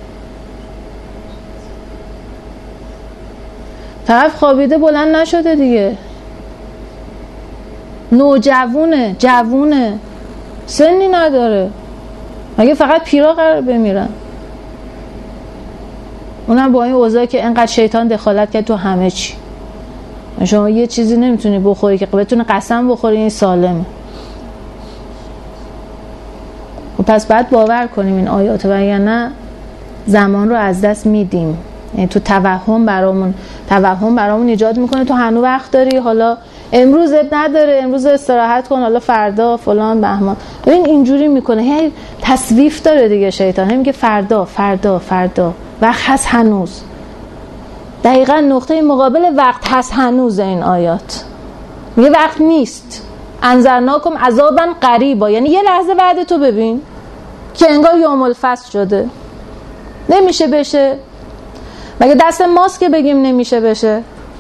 فقط خوابیده بلند نشده دیگه، نوجوونه، جوونه، سنی نداره، مگه فقط پیرا قرار بمیرن؟ اونم با این اوضاعی که انقدر شیطان دخالت کرد تو همه چی. شما یه چیزی نمیتونی بخوری که بتونه قسم بخوری این سالمه. و پس بعد باور کنیم این آیات، وگرنه زمان رو از دست میدیم. یعنی تو توهم برامون توهم برامون ایجاد میکنه تو هنوز وقت داری، حالا امروز نداره، امروز استراحت کن، حالا فردا فلان بهمان. ببین اینجوری میکنه، هی تسویف داره دیگه شیطان، هی میگه فردا فردا فردا، وقت هست هنوز. دقیقاً نقطه مقابل وقت هست هنوز این آیات. میگه وقت نیست. انذرناکم عذابا قریبا، یعنی یه لحظه بعد تو ببین که انگار یوم الفصل شده. نمیشه بشه؟ مگه دست ماست که بگیم نمیشه بشه؟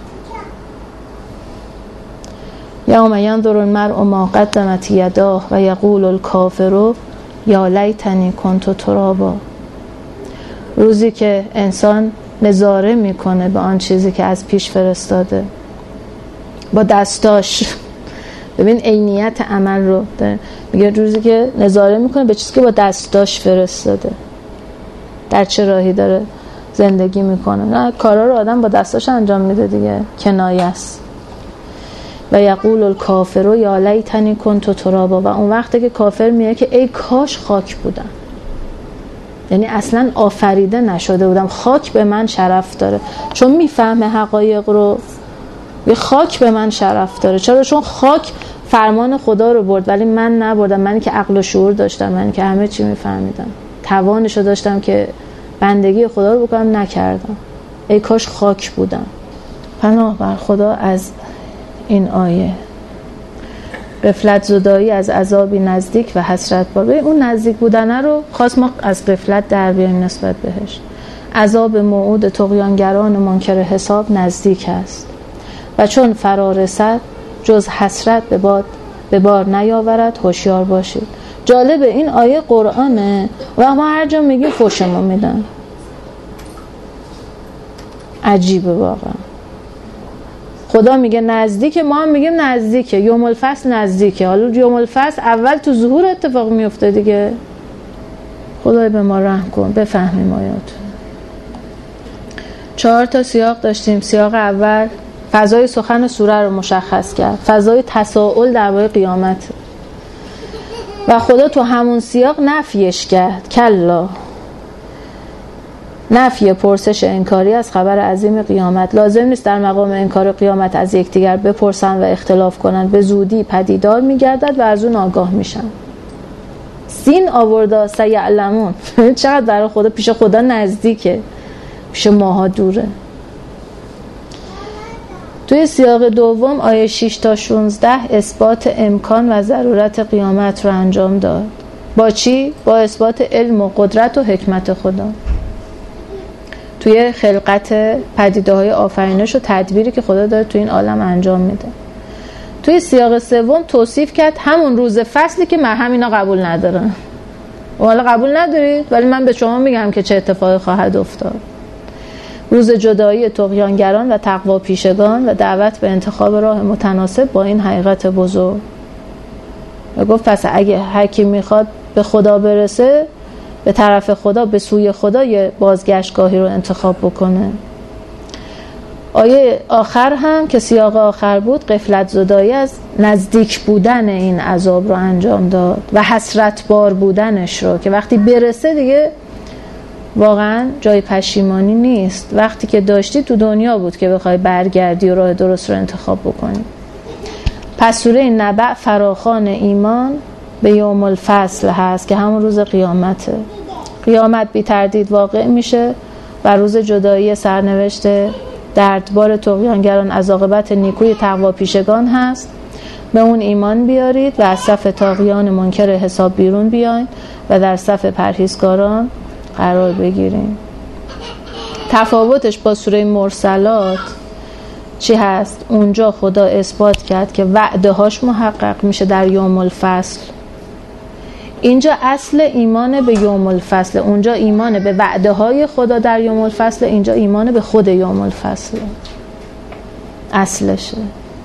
یوم ینظر المرء ما قدمت یداه و یقول الکافر یا لیتنی کنت ترابا. روزی که انسان نظاره میکنه به آن چیزی که از پیش فرستاده با دستاش. ببین عینیت عمل رو داره. میگه روزی که نظاره میکنه به چیزی که با دستاش فرستاده، در چه راهی داره زندگی میکنه. نه کارا رو آدم با دستاش انجام میده دیگه، کنایه است. و یقول الکافر یا لیتنی کنت ترابا، و اون وقته که کافر میگه که ای کاش خاک بودم، یعنی اصلا آفریده نشده بودم، خاک به من شرف داره. چون میفهمه حقایق رو، یه خاک به من شرف داره. چرا؟ چون خاک فرمان خدا رو برد ولی من نبردم. منی که عقل و شعور داشتم، منی که همه چی میفهمیدم، توانشو داشتم که بندگی خدا رو بکنم، نکردم. ای کاش خاک بودم. پناه بر خدا از این آیه. غفلت زدایی از عذابی نزدیک و حسرت بار. ببین اون نزدیک بودنه رو خواست ما از غفلت در بیایم نسبت بهش. عذاب موعود طغیانگران منکر حساب نزدیک است و چون فرا رسد جز حسرت به باد به بار نیاورد، هوشیار باشید. جالب این آیه قرآنه و ما هر جا میگیم فوشمون میدن. عجیبه واقعا. خدا میگه نزدیکه، ما هم میگیم نزدیکه. یوم الفصل نزدیکه. حالا یوم الفصل اول تو ظهور اتفاق میفته دیگه. خدای به ما رحم کن بفهمیم آیات. چهار تا سیاق داشتیم. سیاق اول فضای سخن سوره رو مشخص کرد، فضای تساؤل درباره قیامت، و خدا تو همون سیاق نفیش کرد. کلا، نفی پرسش انکاری از خبر عظیم قیامت. لازم نیست در مقام انکار قیامت از یکدیگر بپرسن و اختلاف کنن، به زودی پدیدار میگردد و از اون آگاه میشن. سین آورده سیعلمون. چقدر برای خدا پیش خدا نزدیکه، پیش ماها دوره. توی سیاق دوم آیه شش تا شانزده اثبات امکان و ضرورت قیامت رو انجام داد. با چی؟ با اثبات علم و قدرت و حکمت خدا توی خلقت پدیده‌های آفرینش و تدبیری که خدا داره توی این عالم انجام میده. توی سیاق سوم توصیف کرد همون روز فصلی که من همینا قبول ندارن. و حالا قبول ندارید ولی من به شما میگم که چه اتفاقی خواهد افتاد. روز جدایی طغیانگران و تقوا پیشگان و دعوت به انتخاب راه متناسب با این حقیقت بزرگ. و گفت پس اگه هر کی میخواد به خدا برسه، به طرف خدا، به سوی خدا، یه بازگشتگاهی رو انتخاب بکنه. آیه آخر هم که سیاق آخر بود غفلت زدایی از نزدیک بودن این عذاب رو انجام داد و حسرت بار بودنش رو، که وقتی برسه دیگه واقعا جای پشیمانی نیست. وقتی که داشتی تو دنیا بود که بخوای برگردی و راه درست رو انتخاب بکنی. پس سوره نبأ فراخوان ایمان به یوم الفصل هست که همون روز قیامته. قیامت بی تردید واقع میشه و روز جدایی سرنوشت دردبار طغیانگران از عاقبت نیکوی تقوا پیشگان هست. به اون ایمان بیارید و از صف طاغیان منکر حساب بیرون بیاین و در صف پرهیزگاران قرار بگیریم. تفاوتش با سوره مرسلات چی هست؟ اونجا خدا اثبات کرد که وعده هاش محقق میشه در یوم الفصل. اینجا اصل ایمان به یوم الفصل، اونجا ایمان به وعده های خدا در یوم الفصل، اینجا ایمان به خود یوم الفصل اصلشه.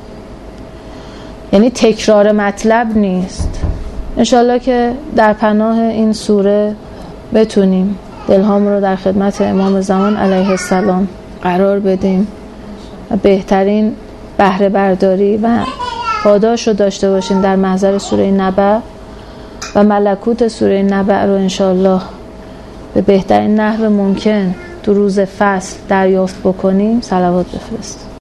یعنی تکرار مطلب نیست. انشالله که در پناه این سوره بتونیم دلهام رو در خدمت امام زمان علیه السلام قرار بدیم و بهترین بهره برداری و پاداش رو داشته باشیم در محضر سوره نبأ و ملکوت سوره نبأ رو انشالله به بهترین نحو ممکن تو روز فصل دریافت بکنیم. صلوات بفرست.